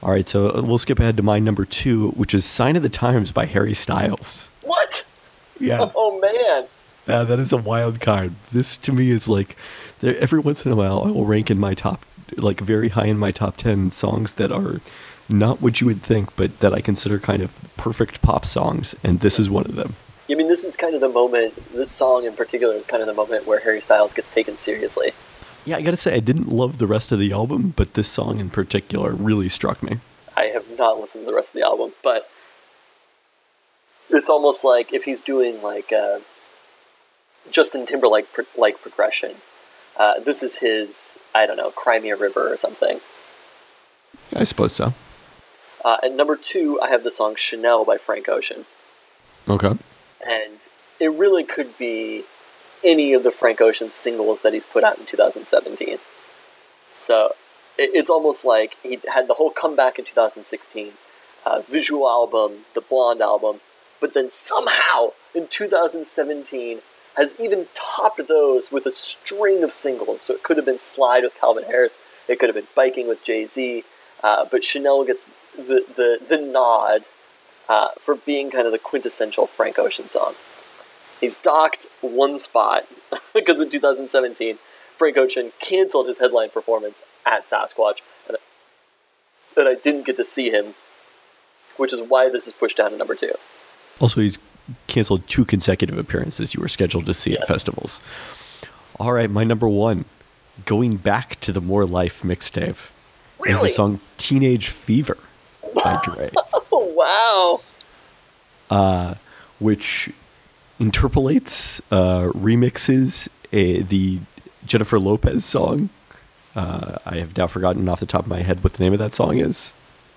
[SPEAKER 2] All right, so we'll skip ahead to my number 2, which is Sign of the Times by Harry Styles.
[SPEAKER 3] What?
[SPEAKER 2] Yeah.
[SPEAKER 3] Oh, man.
[SPEAKER 2] Yeah, that is a wild card. This to me is like, every once in a while I will rank in my top, like very high in my top 10 songs that are not what you would think, but that I consider kind of perfect pop songs, and this is one of them.
[SPEAKER 3] I mean, this is kind of the moment, this song in particular is kind of the moment where Harry Styles gets taken seriously.
[SPEAKER 2] Yeah, I gotta say, I didn't love the rest of the album, but this song in particular really struck me.
[SPEAKER 3] I have not listened to the rest of the album, but it's almost like if he's doing like Justin Timberlake like progression, this is his, I don't know, Cry Me a River or something.
[SPEAKER 2] I suppose so.
[SPEAKER 3] At number 2, I have the song Chanel by Frank Ocean.
[SPEAKER 2] Okay.
[SPEAKER 3] And it really could be any of the Frank Ocean singles that he's put out in 2017. So it's almost like he had the whole comeback in 2016, visual album, the Blonde album, but then somehow in 2017 has even topped those with a string of singles. So it could have been Slide with Calvin Harris, it could have been Biking with Jay-Z, but Chanel gets the nod for being kind of the quintessential Frank Ocean song. He's docked one spot because in 2017, Frank Ocean canceled his headline performance at Sasquatch, and I didn't get to see him, which is why this is pushed down to number 2.
[SPEAKER 2] Also, he's canceled 2 consecutive appearances you were scheduled to see at festivals. All right, my number 1, going back to the More Life mixtape, is the song Teenage Fever by Dre.
[SPEAKER 3] Oh, wow.
[SPEAKER 2] Which interpolates, remixes the Jennifer Lopez song. I have now forgotten off the top of my head what the name of that song is.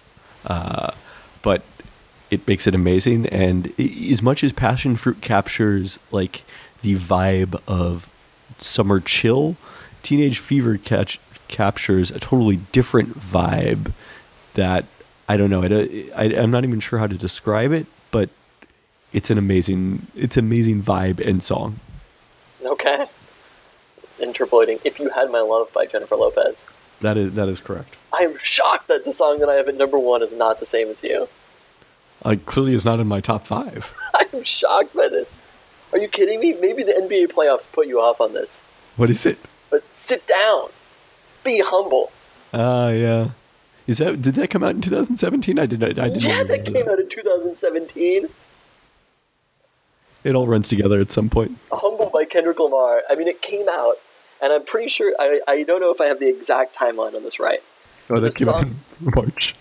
[SPEAKER 2] But it makes it amazing. And as much as Passion Fruit captures like the vibe of summer chill, Teenage Fever captures a totally different vibe that, I don't know, I'm not even sure how to describe it, but it's an amazing vibe and song.
[SPEAKER 3] Okay. Interpolating If You Had My Love by Jennifer Lopez.
[SPEAKER 2] That is correct.
[SPEAKER 3] I am shocked that the song that I have at number 1 is not the same as you.
[SPEAKER 2] Clearly is not in my top 5.
[SPEAKER 3] I'm shocked by this. Are you kidding me? Maybe the NBA playoffs put you off on this.
[SPEAKER 2] What is it?
[SPEAKER 3] But sit down. Be humble.
[SPEAKER 2] Yeah. Did that come out in 2017? I didn't.
[SPEAKER 3] Yeah, that came out in 2017.
[SPEAKER 2] It all runs together at some point.
[SPEAKER 3] Humble by Kendrick Lamar. I mean, it came out, and I'm pretty sure, I don't know if I have the exact timeline on this right.
[SPEAKER 2] Oh, that came out in March.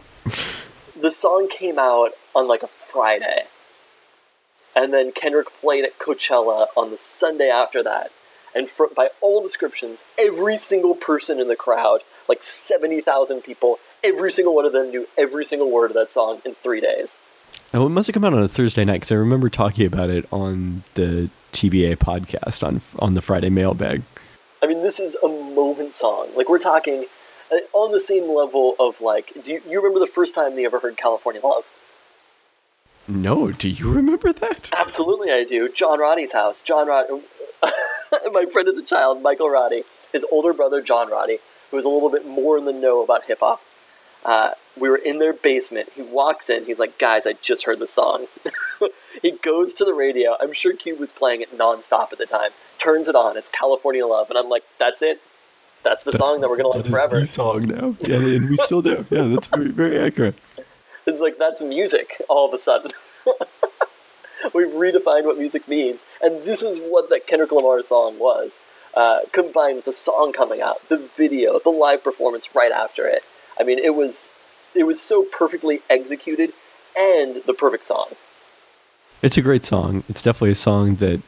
[SPEAKER 3] The song came out on like a Friday, and then Kendrick played at Coachella on the Sunday after that. And by all descriptions, every single person in the crowd, like 70,000 people, every single one of them knew every single word of that song in 3 days.
[SPEAKER 2] Oh, it must have come out on a Thursday night, because I remember talking about it on the TBA podcast on the Friday mailbag.
[SPEAKER 3] I mean, this is a moment song. Like, we're talking on the same level of, like, do you remember the first time you ever heard California Love?
[SPEAKER 2] No, do you remember that?
[SPEAKER 3] Absolutely I do. John Roddy's house. John Roddy, my friend as a child, Michael Roddy, his older brother John Roddy, who was a little bit more in the know about hip-hop. We were in their basement. He walks in. He's like, guys, I just heard the song. He goes to the radio. I'm sure Cube was playing it nonstop at the time. Turns it on. It's California Love. And I'm like, that's it. That's the song that we're going to like forever.
[SPEAKER 2] That's the song now. Yeah, and we still do. Yeah, that's very, very accurate.
[SPEAKER 3] It's like, that's music all of a sudden. We've redefined what music means. And this is what that Kendrick Lamar song was. Combined with the song coming out, the video, the live performance right after it. I mean, it was so perfectly executed and the perfect song.
[SPEAKER 2] It's a great song. It's definitely a song that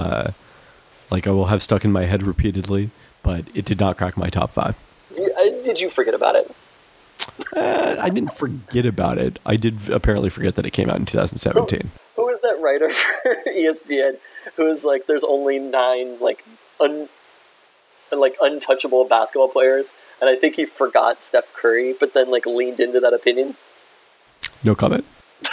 [SPEAKER 2] I will have stuck in my head repeatedly, but it did not crack my top 5.
[SPEAKER 3] Did you forget about it?
[SPEAKER 2] I didn't forget about it. I did apparently forget that it came out in 2017.
[SPEAKER 3] Who was that writer for ESPN who was like, there's only 9 untouchable basketball players, and I think he forgot Steph Curry, but then leaned into that opinion?
[SPEAKER 2] No comment.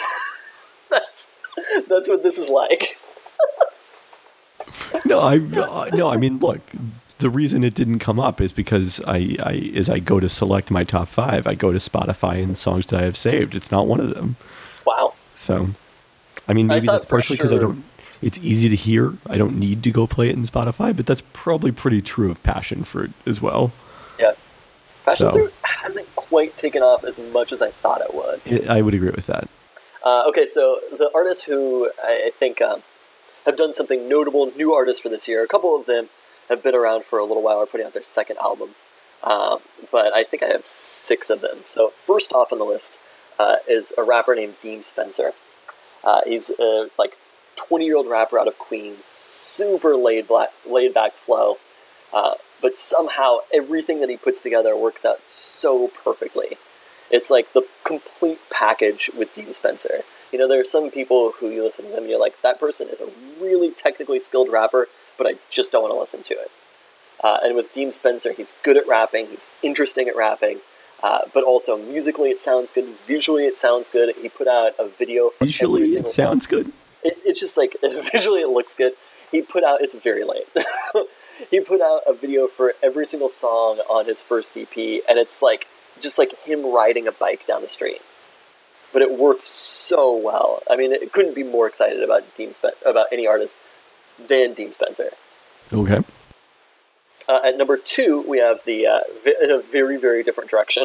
[SPEAKER 3] That's what this is like.
[SPEAKER 2] No, I mean, look, the reason it didn't come up is because as I go to select my top 5, I go to Spotify and songs that I have saved. It's not one of them.
[SPEAKER 3] Wow.
[SPEAKER 2] So, I mean, maybe that's partially because
[SPEAKER 3] sure.
[SPEAKER 2] it's easy to hear. I don't need to go play it in Spotify, but that's probably pretty true of Passion Fruit as well.
[SPEAKER 3] Yeah. Passion
[SPEAKER 2] So-
[SPEAKER 3] Fruit hasn't quite taken off as much as I thought it would.
[SPEAKER 2] I would agree with that.
[SPEAKER 3] Okay, so the artists who I think have done something notable, new artists for this year, a couple of them have been around for a little while, are putting out their second albums. But I think I have 6 of them. So first off on the list is a rapper named Dean Spencer. He's a 20-year-old rapper out of Queens, super laid back flow. But somehow everything that he puts together works out so perfectly. It's like the complete package with Dean Spencer. You know, there are some people who you listen to them and you're like, that person is a really technically skilled rapper, but I just don't want to listen to it. And with Dean Spencer, he's good at rapping, he's interesting at rapping, but also musically it sounds good, visually it sounds good. He put out a video for
[SPEAKER 2] Visually,
[SPEAKER 3] every
[SPEAKER 2] it
[SPEAKER 3] single
[SPEAKER 2] sounds
[SPEAKER 3] song.
[SPEAKER 2] good.
[SPEAKER 3] It's just like, visually it looks good. It's very late. He put out a video for every single song on his first EP, and it's just like him riding a bike down the street. But it works so well. I mean, it couldn't be more excited about about any artist than Dean Spencer.
[SPEAKER 2] Okay.
[SPEAKER 3] At number 2, we have in a very, very different direction,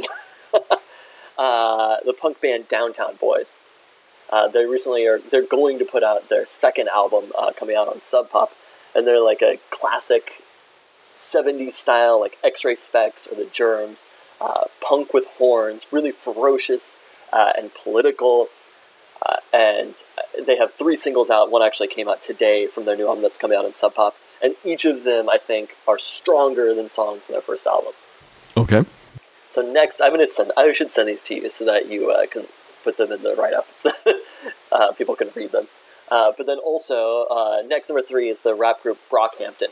[SPEAKER 3] the punk band Downtown Boys. They're going to put out their second album coming out on Sub Pop, and they're like a classic 70s style, like X-Ray Specs or the Germs, punk with horns, really ferocious and political. And they have 3 singles out. One actually came out today from their new album that's coming out on Sub Pop. And each of them, I think, are stronger than songs in their first album.
[SPEAKER 2] Okay.
[SPEAKER 3] So next, I should send these to you so that you can put them in the write-up so that people can read them. But then also, next number 3 is the rap group Brockhampton.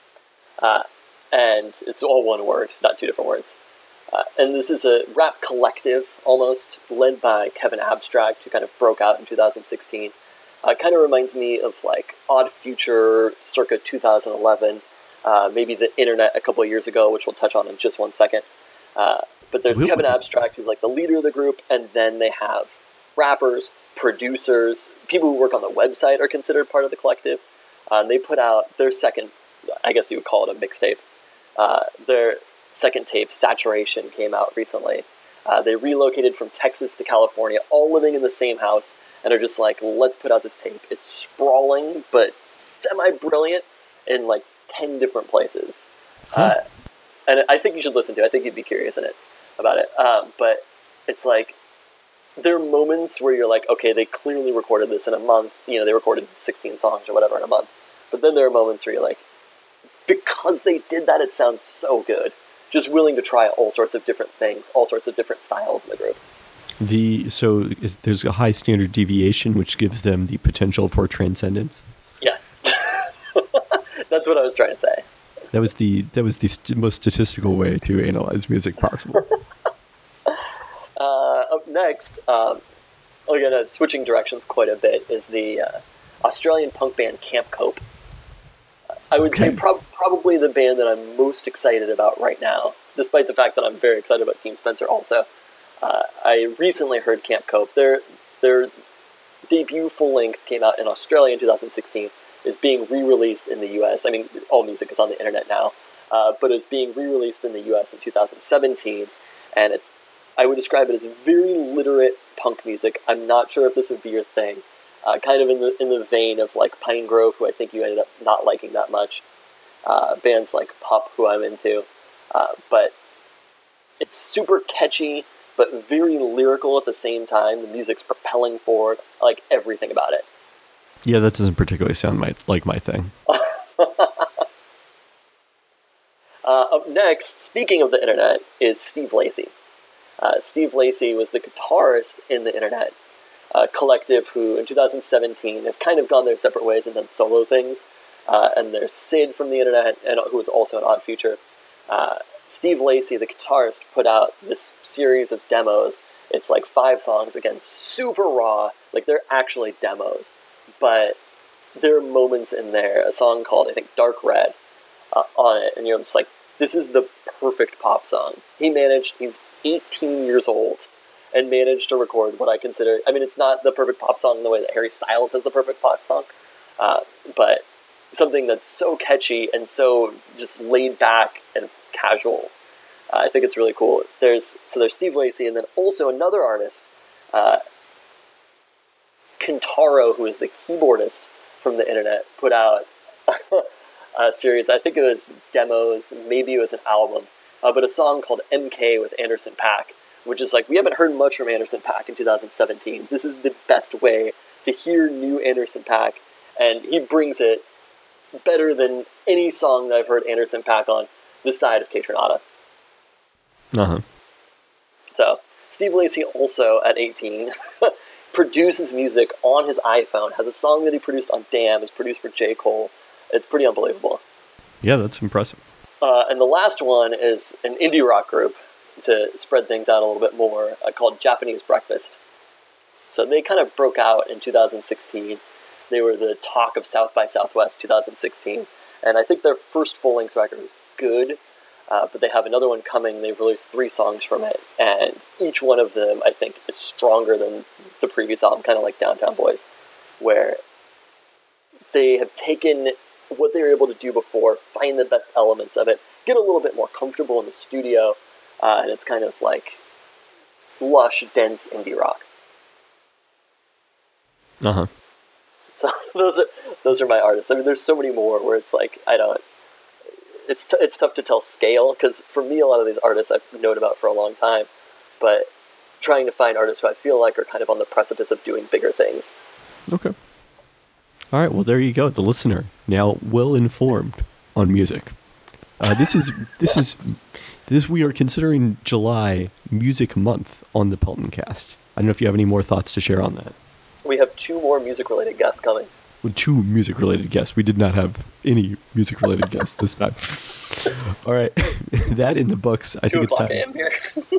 [SPEAKER 3] And it's all one word, not 2 different words. And this is a rap collective, almost, led by Kevin Abstract, who kind of broke out in 2016. Kind of reminds me of Odd Future circa 2011, maybe the internet a couple of years ago, which we'll touch on in just one second. But there's Kevin Abstract, who's the leader of the group, and then they have rappers, producers, people who work on the website are considered part of the collective. They put out their second, I guess you would call it a mixtape. Their second tape, Saturation, came out recently. They relocated from Texas to California, all living in the same house, and are just let's put out this tape. It's sprawling, but semi-brilliant in 10 different places. And I think you should listen to it. I think you'd be curious about it. But it's there are moments where you're okay, they clearly recorded this in a month. You know, they recorded 16 songs or whatever in a month. But then there are moments where you're because they did that, it sounds so good. Just willing to try all sorts of different things, all sorts of different styles in the group.
[SPEAKER 2] There's a high standard deviation, which gives them the potential for transcendence.
[SPEAKER 3] Yeah. That's what I was trying to say.
[SPEAKER 2] That was the most statistical way to analyze music possible.
[SPEAKER 3] Up next, again, switching directions quite a bit, is the Australian punk band Camp Cope. I would say probably the band that I'm most excited about right now, despite the fact that I'm very excited about Dean Spencer also. I recently heard Camp Cope. Their debut full-length came out in Australia in 2016, is being re-released in the US. I mean, all music is on the internet now, but it's being re-released in the US in 2017, and I would describe it as very literate punk music. I'm not sure if this would be your thing. Kind of in the vein of Pine Grove, who I think you ended up not liking that much. Bands like Pup, who I'm into. But it's super catchy, but very lyrical at the same time. The music's propelling forward, everything about it.
[SPEAKER 2] Yeah, that doesn't particularly sound like my thing.
[SPEAKER 3] Up next, speaking of the internet, is Steve Lacy. Steve Lacy was the guitarist in the Internet collective, who in 2017 have kind of gone their separate ways and done solo things. And there's Sid from the Internet, and who is also an Odd Future. Steve Lacy, the guitarist, put out this series of demos. It's 5 songs, again, super raw. They're actually demos. But there are moments in there, a song called, I think, Dark Red, on it, and it's like, this is the perfect pop song. He's 18 years old and managed to record what I consider, I mean, it's not the perfect pop song in the way that Harry Styles has the perfect pop song, but something that's so catchy and so just laid back and casual. I think it's really cool. There's Steve Lacy, and then also another artist, Kentaro, who is the keyboardist from the internet, put out a series. I think it was demos, maybe it was an album, but a song called MK with Anderson .Paak, which is like, we haven't heard much from Anderson .Paak in 2017. This is the best way to hear new Anderson .Paak, and he brings it better than any song that I've heard Anderson .Paak on this side of Kaytranada.
[SPEAKER 2] Uh-huh.
[SPEAKER 3] So, Steve Lacy also, at 18, produces music on his iPhone, has a song that he produced on Damn, is produced for J. Cole. It's pretty unbelievable.
[SPEAKER 2] Yeah, that's impressive.
[SPEAKER 3] And the last one is an indie rock group, to spread things out a little bit more, called Japanese Breakfast. So they kind of broke out in 2016. They were the talk of South by Southwest 2016. And I think their first full-length record was good, but they have another one coming. They've released 3 songs from it, and each one of them, I think, is stronger than the previous album, kind of like Downtown Boys, where they have taken what they were able to do before, find the best elements of it, get a little bit more comfortable in the studio, and it's kind of like lush, dense indie rock.
[SPEAKER 2] Uh-huh.
[SPEAKER 3] So those are my artists. I mean, there's so many more where it's like, it's tough to tell scale, because for me, a lot of these artists I've known about for a long time, but trying to find artists who I feel like are kind of on the precipice of doing bigger things.
[SPEAKER 2] Okay. All right, well, there you go. The listener, now well informed on music. This we are considering July Music Month on the Pelton Cast. I don't know if you have any more thoughts to share on that.
[SPEAKER 3] We have 2 more music-related guests coming.
[SPEAKER 2] With 2 music-related guests. We did not have any music-related guests this time. All right, that in the books. I think it's time.
[SPEAKER 3] 2 o'clock a.m. here.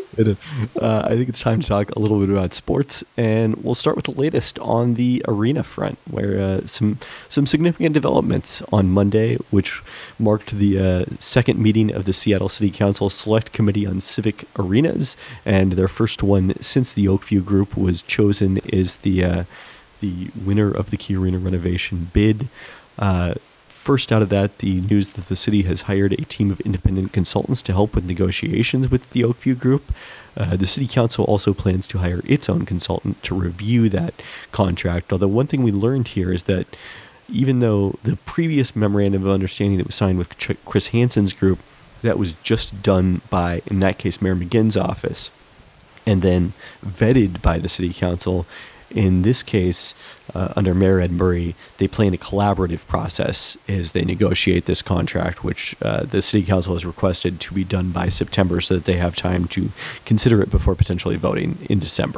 [SPEAKER 2] I think it's time to talk a little bit about sports, and we'll start with the latest on the arena front, where some significant developments on Monday, which marked the second meeting of the Seattle City Council Select Committee on Civic Arenas, and their first one since the Oakview Group was chosen as the winner of the Key Arena renovation bid. First out of that, the news that the city has hired a team of independent consultants to help with negotiations with the Oakview Group. The city council also plans to hire its own consultant to review that contract. Although one thing we learned here is that even though the previous memorandum of understanding that was signed with Chris Hansen's group, that was just done by, in that case, Mayor McGinn's office, and then vetted by the city council. In this case, under Mayor Ed Murray, they plan a collaborative process as they negotiate this contract, which the City Council has requested to be done by September so that they have time to consider it before potentially voting in December.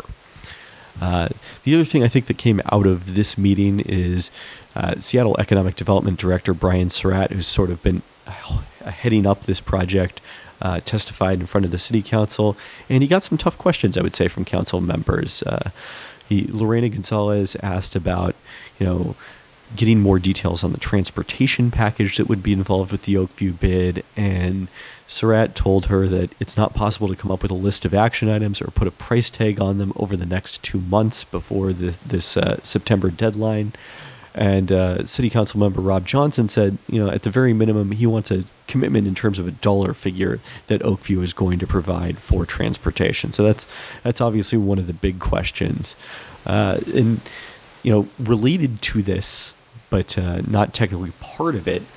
[SPEAKER 2] The other thing I think that came out of this meeting is Seattle Economic Development Director Brian Surratt, who's sort of been heading up this project, testified in front of the City Council, and he got some tough questions, I would say, from council members. Lorena Gonzalez asked about, getting more details on the transportation package that would be involved with the Oakview bid, and Surratt told her that it's not possible to come up with a list of action items or put a price tag on them over the next 2 months before this September deadline. And City Council member Rob Johnson said, at the very minimum, he wants a commitment in terms of a dollar figure that Oakview is going to provide for transportation. So that's obviously one of the big questions. And related to this, but not technically part of it,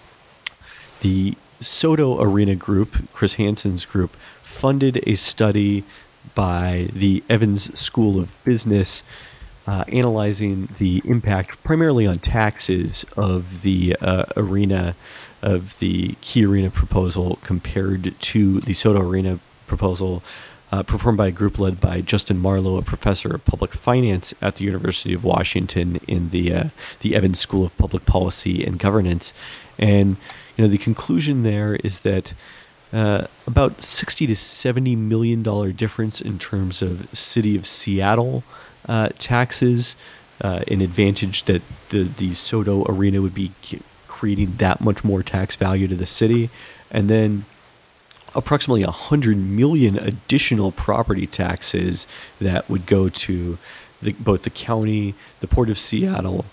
[SPEAKER 2] the Soto Arena Group, Chris Hansen's group, funded a study by the Evans School of Business analyzing the impact primarily on taxes of the arena, of the Key Arena proposal compared to the Soto Arena proposal performed by a group led by Justin Marlowe, a professor of public finance at the University of Washington in the Evans School of Public Policy and Governance. And the conclusion there is that about $60 to $70 million difference in terms of City of Seattle taxes, an advantage that the Soto Arena would be creating that much more tax value to the city. And then approximately 100 million additional property taxes that would go to both the county, the Port of Seattle,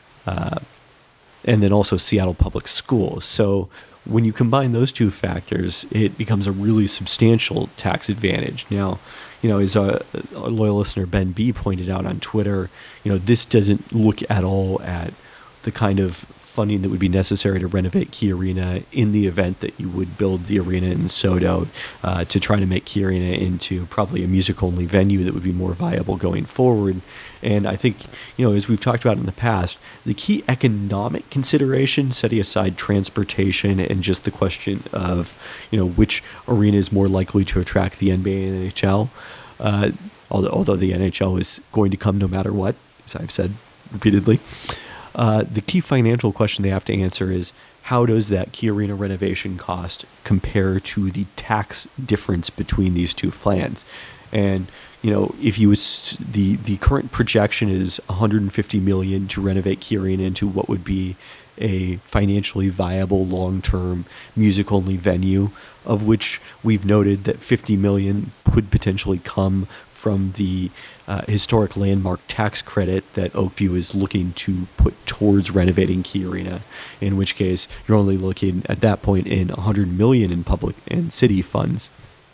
[SPEAKER 2] and then also Seattle Public Schools. So when you combine those two factors, it becomes a really substantial tax advantage. Now, as a loyal listener, Ben B, pointed out on Twitter, this doesn't look at all at the kind of funding that would be necessary to renovate Key Arena in the event that you would build the arena in SoDo to try to make Key Arena into probably a music-only venue that would be more viable going forward. And I think, as we've talked about in the past, the key economic consideration, setting aside transportation and just the question of, which arena is more likely to attract the NBA and NHL, although the NHL is going to come no matter what, as I've said repeatedly. The key financial question they have to answer is, how does that Key Arena renovation cost compare to the tax difference between these two plans? And, if you was the current projection is $150 million to renovate Key Arena into what would be a financially viable long-term music-only venue, of which we've noted that $50 million could potentially come from the historic landmark tax credit that Oakview is looking to put towards renovating Key Arena, in which case you're only looking at that point in $100 million in public and city funds.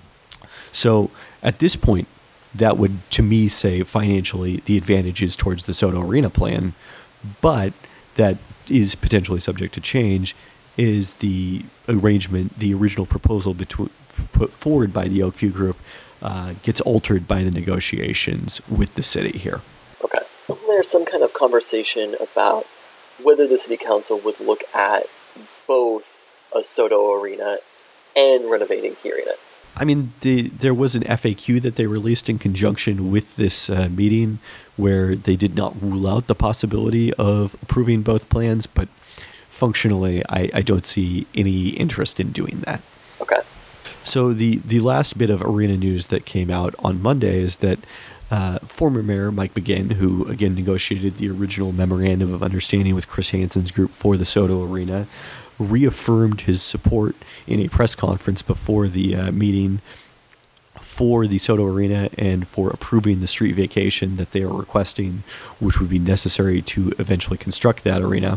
[SPEAKER 2] So at this point, that would, to me, say financially the advantage is towards the SoDo Arena plan, but that is potentially subject to change. Is the arrangement, the original proposal put forward by the Oakview Group, gets altered by the negotiations with the city here.
[SPEAKER 3] Okay. Wasn't there some kind of conversation about whether the city council would look at both a SoDo Arena and renovating Key Arena?
[SPEAKER 2] I mean, there was an FAQ that they released in conjunction with this meeting where they did not rule out the possibility of approving both plans, but functionally, I don't see any interest in doing that.
[SPEAKER 3] Okay.
[SPEAKER 2] So the last bit of arena news that came out on Monday is that former Mayor Mike McGinn, who again negotiated the original memorandum of understanding with Chris Hansen's group for the SoDo Arena, reaffirmed his support in a press conference before the meeting for the SoDo Arena and for approving the street vacation that they are requesting, which would be necessary to eventually construct that arena.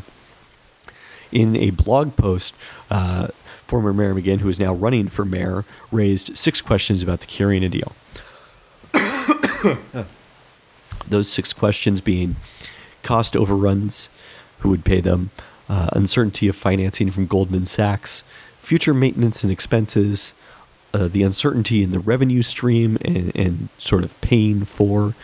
[SPEAKER 2] In a blog post, former Mayor McGinn, who is now running for mayor, raised 6 questions about the Key Arena deal. Those 6 questions being cost overruns, who would pay them, uncertainty of financing from Goldman Sachs, future maintenance and expenses, the uncertainty in the revenue stream and sort of paying for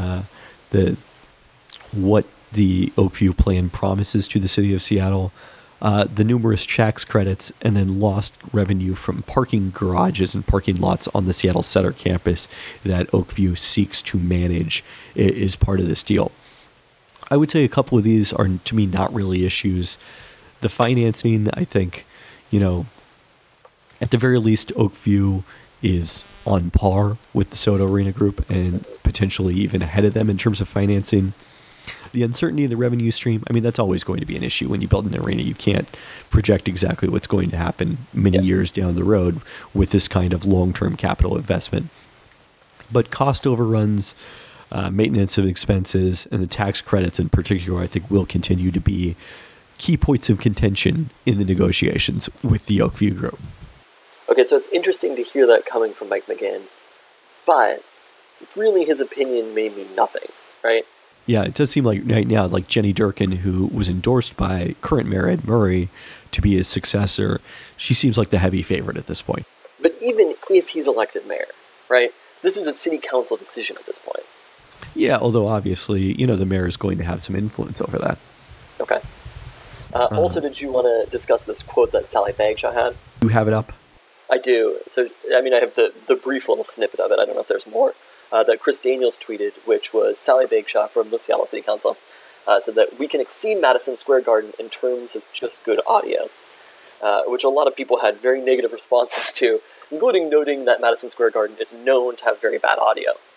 [SPEAKER 2] what the Oakview plan promises to the city of Seattle, the numerous tax credits, and then lost revenue from parking garages and parking lots on the Seattle Center campus that Oakview seeks to manage is part of this deal. I would say a couple of these are, to me, not really issues. The financing, I think, at the very least, Oakview is on par with the SoDo Arena Group and potentially even ahead of them in terms of financing. The uncertainty in the revenue stream, I mean, that's always going to be an issue when you build an arena. You can't project exactly what's going to happen many years down the road with this kind of long-term capital investment. But cost overruns, maintenance of expenses, and the tax credits in particular, I think will continue to be key points of contention in the negotiations with the Oakview Group.
[SPEAKER 3] Okay, so it's interesting to hear that coming from Mike McGinn, but really his opinion may mean nothing, right?
[SPEAKER 2] Yeah, it does seem like right now, like Jenny Durkin, who was endorsed by current Mayor Ed Murray to be his successor, she seems like the heavy favorite at this point.
[SPEAKER 3] But even if he's elected mayor, right, this is a city council decision at this point.
[SPEAKER 2] Yeah, although obviously, the mayor is going to have some influence over that.
[SPEAKER 3] Okay. Also, did you want to discuss this quote that Sally Bagshaw had?
[SPEAKER 2] You have it up?
[SPEAKER 3] I do. So, I mean, I have the brief little snippet of it. I don't know if there's more. That Chris Daniels tweeted, which was Sally Bagshaw from the Seattle City Council, said that we can exceed Madison Square Garden in terms of just good audio, which a lot of people had very negative responses to, including noting that Madison Square Garden is known to have very bad audio.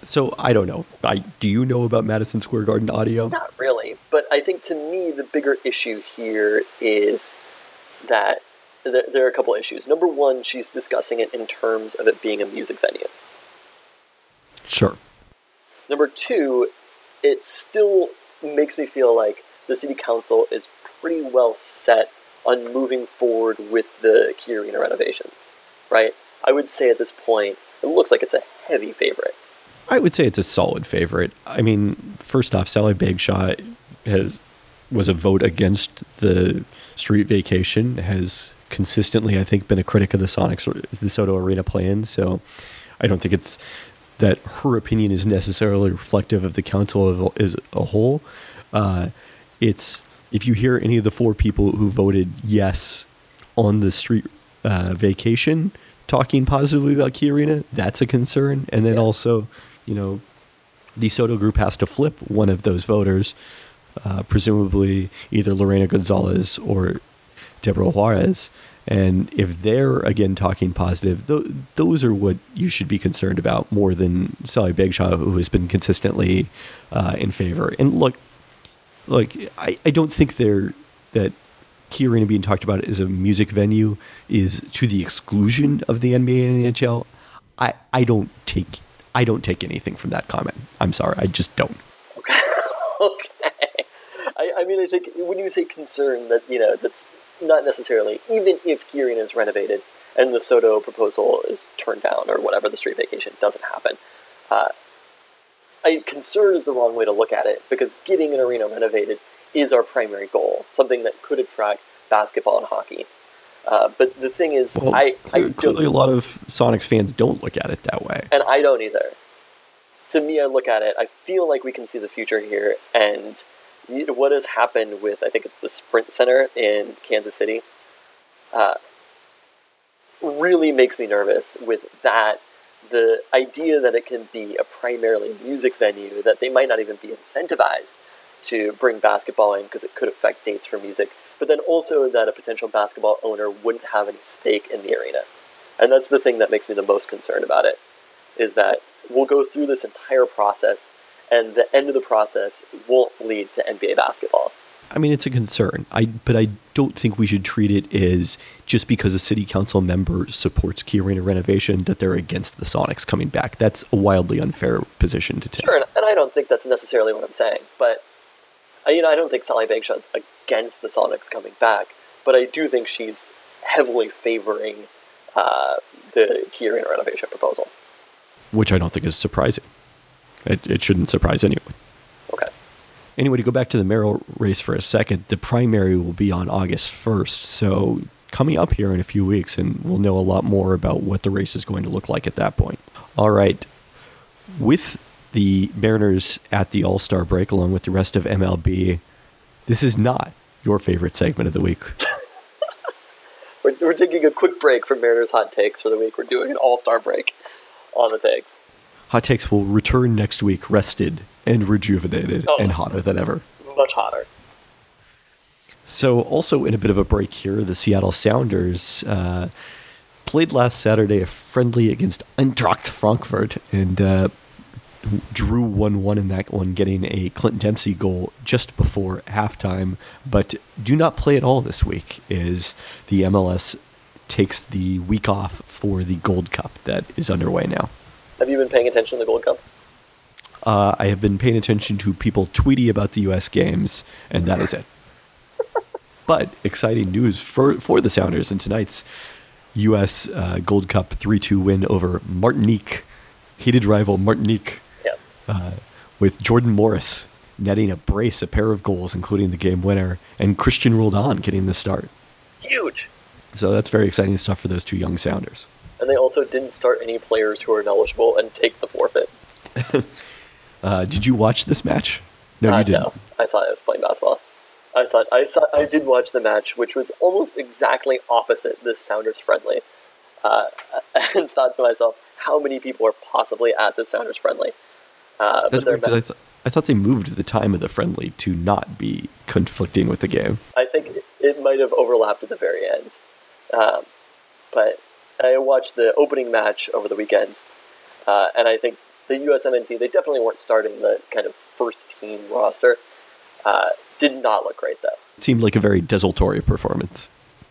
[SPEAKER 2] So I don't know. Do you know about Madison Square Garden audio?
[SPEAKER 3] Not really, but I think to me the bigger issue here is that there are a couple issues. Number one, she's discussing it in terms of it being a music venue.
[SPEAKER 2] Sure.
[SPEAKER 3] Number two, it still makes me feel like the city council is pretty well set on moving forward with the Key Arena renovations, right? I would say at this point, it looks like it's a heavy favorite.
[SPEAKER 2] I would say it's a solid favorite. I mean, first off, Sally Bagshaw was a vote against the street vacation, has consistently, I think, been a critic of the Soto Arena plan, so I don't think it's that her opinion is necessarily reflective of the council as a whole. It's, if you hear any of the four people who voted yes on the street vacation talking positively about Key Arena, that's a concern. And then also, the Soto group has to flip one of those voters, presumably either Lorena Gonzalez or Deborah Juarez. And if they're, again, talking positive, those are what you should be concerned about more than Sally Bagshaw, who has been consistently in favor. And look, I don't think that Key Arena being talked about as a music venue is to the exclusion of the NBA and the NHL. I don't take anything from that comment. I'm sorry, I just don't.
[SPEAKER 3] Okay. I mean, I think when you say concern, that that's not necessarily, even if Key Arena is renovated and the Soto proposal is turned down or whatever, the street vacation doesn't happen. Concern is the wrong way to look at it, because getting an arena renovated is our primary goal, something that could attract basketball and hockey. But the thing is,
[SPEAKER 2] clearly a lot of Sonics fans don't look at it that way.
[SPEAKER 3] And I don't either. To me, I look at it, I feel like we can see the future here, and what has happened with, I think it's the Sprint Center in Kansas City, really makes me nervous with that. The idea that it can be a primarily music venue, that they might not even be incentivized to bring basketball in because it could affect dates for music, but then also that a potential basketball owner wouldn't have any stake in the arena. And that's the thing that makes me the most concerned about it, is that we'll go through this entire process and the end of the process won't lead to NBA basketball.
[SPEAKER 2] I mean, it's a concern, but I don't think we should treat it as just because a city council member supports Key Arena renovation that they're against the Sonics coming back. That's a wildly unfair position to take.
[SPEAKER 3] Sure, and I don't think that's necessarily what I'm saying, but I don't think Sally Bagshaw's against the Sonics coming back, but I do think she's heavily favoring the Key Arena renovation proposal.
[SPEAKER 2] Which I don't think is surprising. It shouldn't surprise anyone.
[SPEAKER 3] Okay.
[SPEAKER 2] Anyway, to go back to the mayoral race for a second, the primary will be on August 1st, so coming up here in a few weeks, and we'll know a lot more about what the race is going to look like at that point. All right. With the Mariners at the All-Star break, along with the rest of MLB, this is not your favorite segment of the week.
[SPEAKER 3] We're taking a quick break from Mariners Hot Takes for the week. We're doing an All-Star break on the takes.
[SPEAKER 2] Hot Takes will return next week, rested and rejuvenated and hotter than ever.
[SPEAKER 3] Much hotter.
[SPEAKER 2] So also in a bit of a break here, the Seattle Sounders played last Saturday a friendly against Eintracht Frankfurt and drew 1-1 in that one, getting a Clint Dempsey goal just before halftime, but do not play at all this week as the MLS takes the week off for the Gold Cup that is underway now.
[SPEAKER 3] Have you been paying attention to the Gold Cup?
[SPEAKER 2] I have been paying attention to people tweeting about the U.S. games, and that is it. But exciting news for the Sounders in tonight's U.S. Gold Cup 3-2 win over Martinique, hated rival Martinique, with Jordan Morris netting a pair of goals, including the game winner, and Christian Roldan getting the start.
[SPEAKER 3] Huge!
[SPEAKER 2] So that's very exciting stuff for those two young Sounders.
[SPEAKER 3] And they also didn't start any players who are ineligible and take the forfeit.
[SPEAKER 2] Did you watch this match? No, you didn't.
[SPEAKER 3] No, I saw it. I was playing basketball. I did watch the match, which was almost exactly opposite this Sounders friendly. And thought to myself, how many people are possibly at this Sounders friendly?
[SPEAKER 2] That's weird, because I thought they moved the time of the friendly to not be conflicting with the game.
[SPEAKER 3] I think it might have overlapped at the very end. But I watched the opening match over the weekend, and I think the USMNT, they definitely weren't starting the kind of first-team roster. Did not look great, though.
[SPEAKER 2] It seemed like a very desultory performance.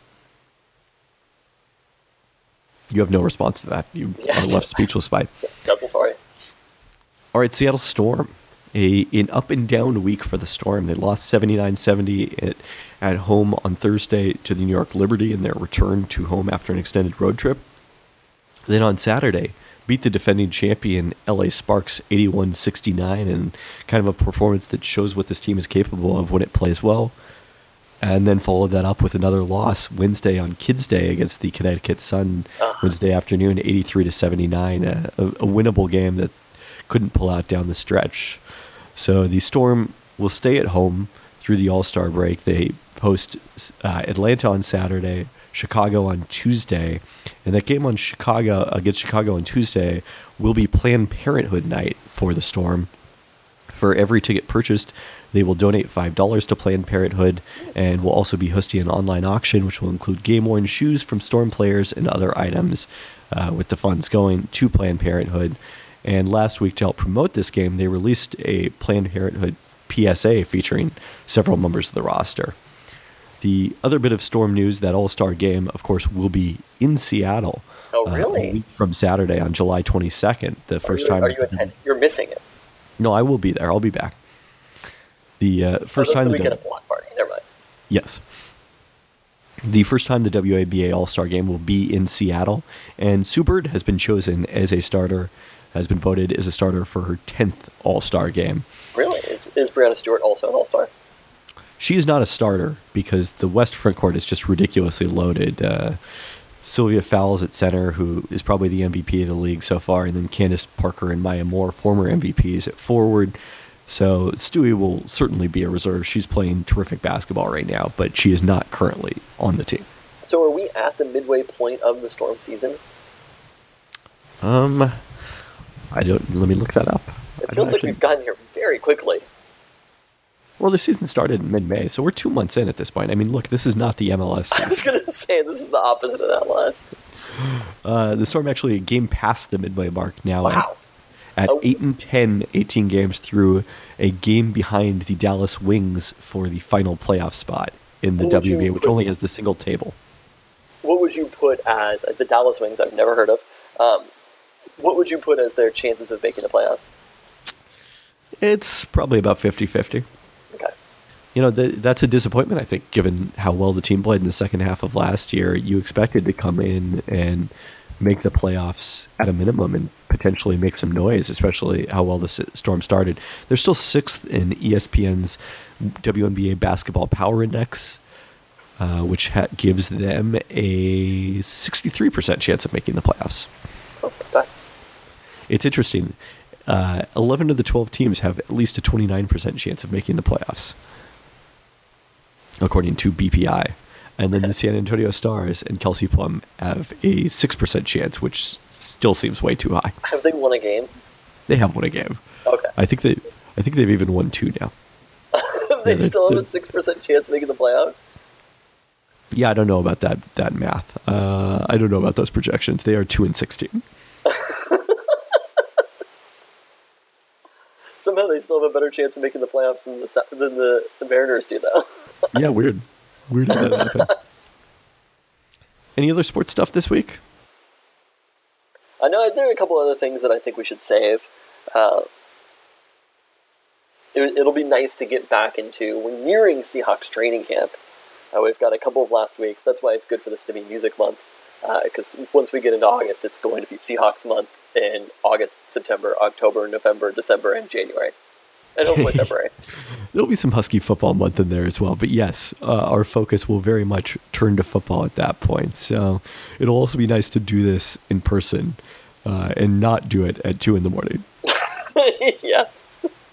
[SPEAKER 2] You have no response to that. You are left speechless by it.
[SPEAKER 3] Desultory.
[SPEAKER 2] All right, Seattle Storm. An up-and-down week for the Storm. They lost 79-70 at home on Thursday to the New York Liberty in their return to home after an extended road trip. Then on Saturday, beat the defending champion LA Sparks 81-69 in kind of a performance that shows what this team is capable of when it plays well. And then followed that up with another loss Wednesday on Kids Day against the Connecticut Sun Wednesday afternoon, 83-79, a winnable game that couldn't pull out down the stretch. So the Storm will stay at home through the All-Star break. They host Atlanta on Saturday, Chicago on Tuesday, and that game on against Chicago on Tuesday will be Planned Parenthood night for the Storm. For every ticket purchased, they will donate $5 to Planned Parenthood, and will also be hosting an online auction, which will include game-worn shoes from Storm players and other items, with the funds going to Planned Parenthood. And last week, to help promote this game, they released a Planned Parenthood PSA featuring several members of the roster. The other bit of Storm news, that All-Star game, of course, will be in Seattle.
[SPEAKER 3] Oh, really?
[SPEAKER 2] A week from Saturday on July 22nd. The first time.
[SPEAKER 3] Are you attending? You're missing it.
[SPEAKER 2] No, I will be there. I'll be back. The first time
[SPEAKER 3] the weekend of block party. Never mind.
[SPEAKER 2] Yes. The first time the WABA All-Star Game will be in Seattle, and Sue Bird has been chosen as a starter, has been voted as a starter for her 10th All-Star Game.
[SPEAKER 3] Really? Is Brianna Stewart also an All-Star?
[SPEAKER 2] She is not a starter because the West front court is just ridiculously loaded. Sylvia Fowles at center, who is probably the MVP of the league so far, and then Candace Parker and Maya Moore, former MVPs, at forward. So Stewie will certainly be a reserve. She's playing terrific basketball right now, but she is not currently on the team.
[SPEAKER 3] So are we at the midway point of the Storm season?
[SPEAKER 2] I don't. Let me look that up.
[SPEAKER 3] It feels like we've gotten here very quickly.
[SPEAKER 2] Well, the season started in mid-May, so we're 2 months in at this point. I mean, look, this is not the MLS season.
[SPEAKER 3] I was going to say, this is the opposite of that last.
[SPEAKER 2] The Storm actually a game past the midway mark now.
[SPEAKER 3] Wow.
[SPEAKER 2] At 8-10, 18 games through, a game behind the Dallas Wings for the final playoff spot in the WBA, which only has the single table.
[SPEAKER 3] What would you put as the Dallas Wings? I've never heard of. What would you put as their chances of making the playoffs?
[SPEAKER 2] It's probably about 50-50.
[SPEAKER 3] Okay.
[SPEAKER 2] You know, that's a disappointment, I think, given how well the team played in the second half of last year. You expected to come in and make the playoffs at a minimum and potentially make some noise, especially how well the Storm started. They're still 6th in ESPN's WNBA Basketball Power Index, which gives them a 63% chance of making the playoffs.
[SPEAKER 3] Okay.
[SPEAKER 2] It's interesting. 11 of the 12 teams have at least a 29% chance of making the playoffs, according to BPI. And then the San Antonio Stars and Kelsey Plum have a 6% chance, which still seems way too high.
[SPEAKER 3] Have they won a game?
[SPEAKER 2] They have won a game.
[SPEAKER 3] Okay.
[SPEAKER 2] I think they've even won 2 now.
[SPEAKER 3] They still have a 6% chance of making the playoffs?
[SPEAKER 2] Yeah, I don't know about that math. I don't know about those projections. They are 2-16.
[SPEAKER 3] Somehow they still have a better chance of making the playoffs than the Mariners do, though.
[SPEAKER 2] Yeah, weird. Weird how that happened. Any other sports stuff this week?
[SPEAKER 3] I know there are a couple other things that I think we should save. It'll be nice to get back into. We're nearing Seahawks training camp. We've got a couple of last weeks. That's why it's good for this to be Music Month. Because once we get into August, it's going to be Seahawks Month in August, September, October, November, December, and January. And hopefully February.
[SPEAKER 2] There'll be some Husky football month in there as well. But yes, our focus will very much turn to football at that point. So it'll also be nice to do this in person and not do it at 2 a.m.
[SPEAKER 3] Yes.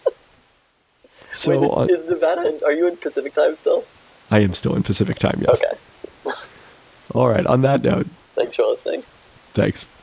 [SPEAKER 2] So
[SPEAKER 3] wait, is Nevada, are you in Pacific time still?
[SPEAKER 2] I am still in Pacific time, yes.
[SPEAKER 3] Okay.
[SPEAKER 2] All right, on that note.
[SPEAKER 3] Thanks for listening.
[SPEAKER 2] Thanks.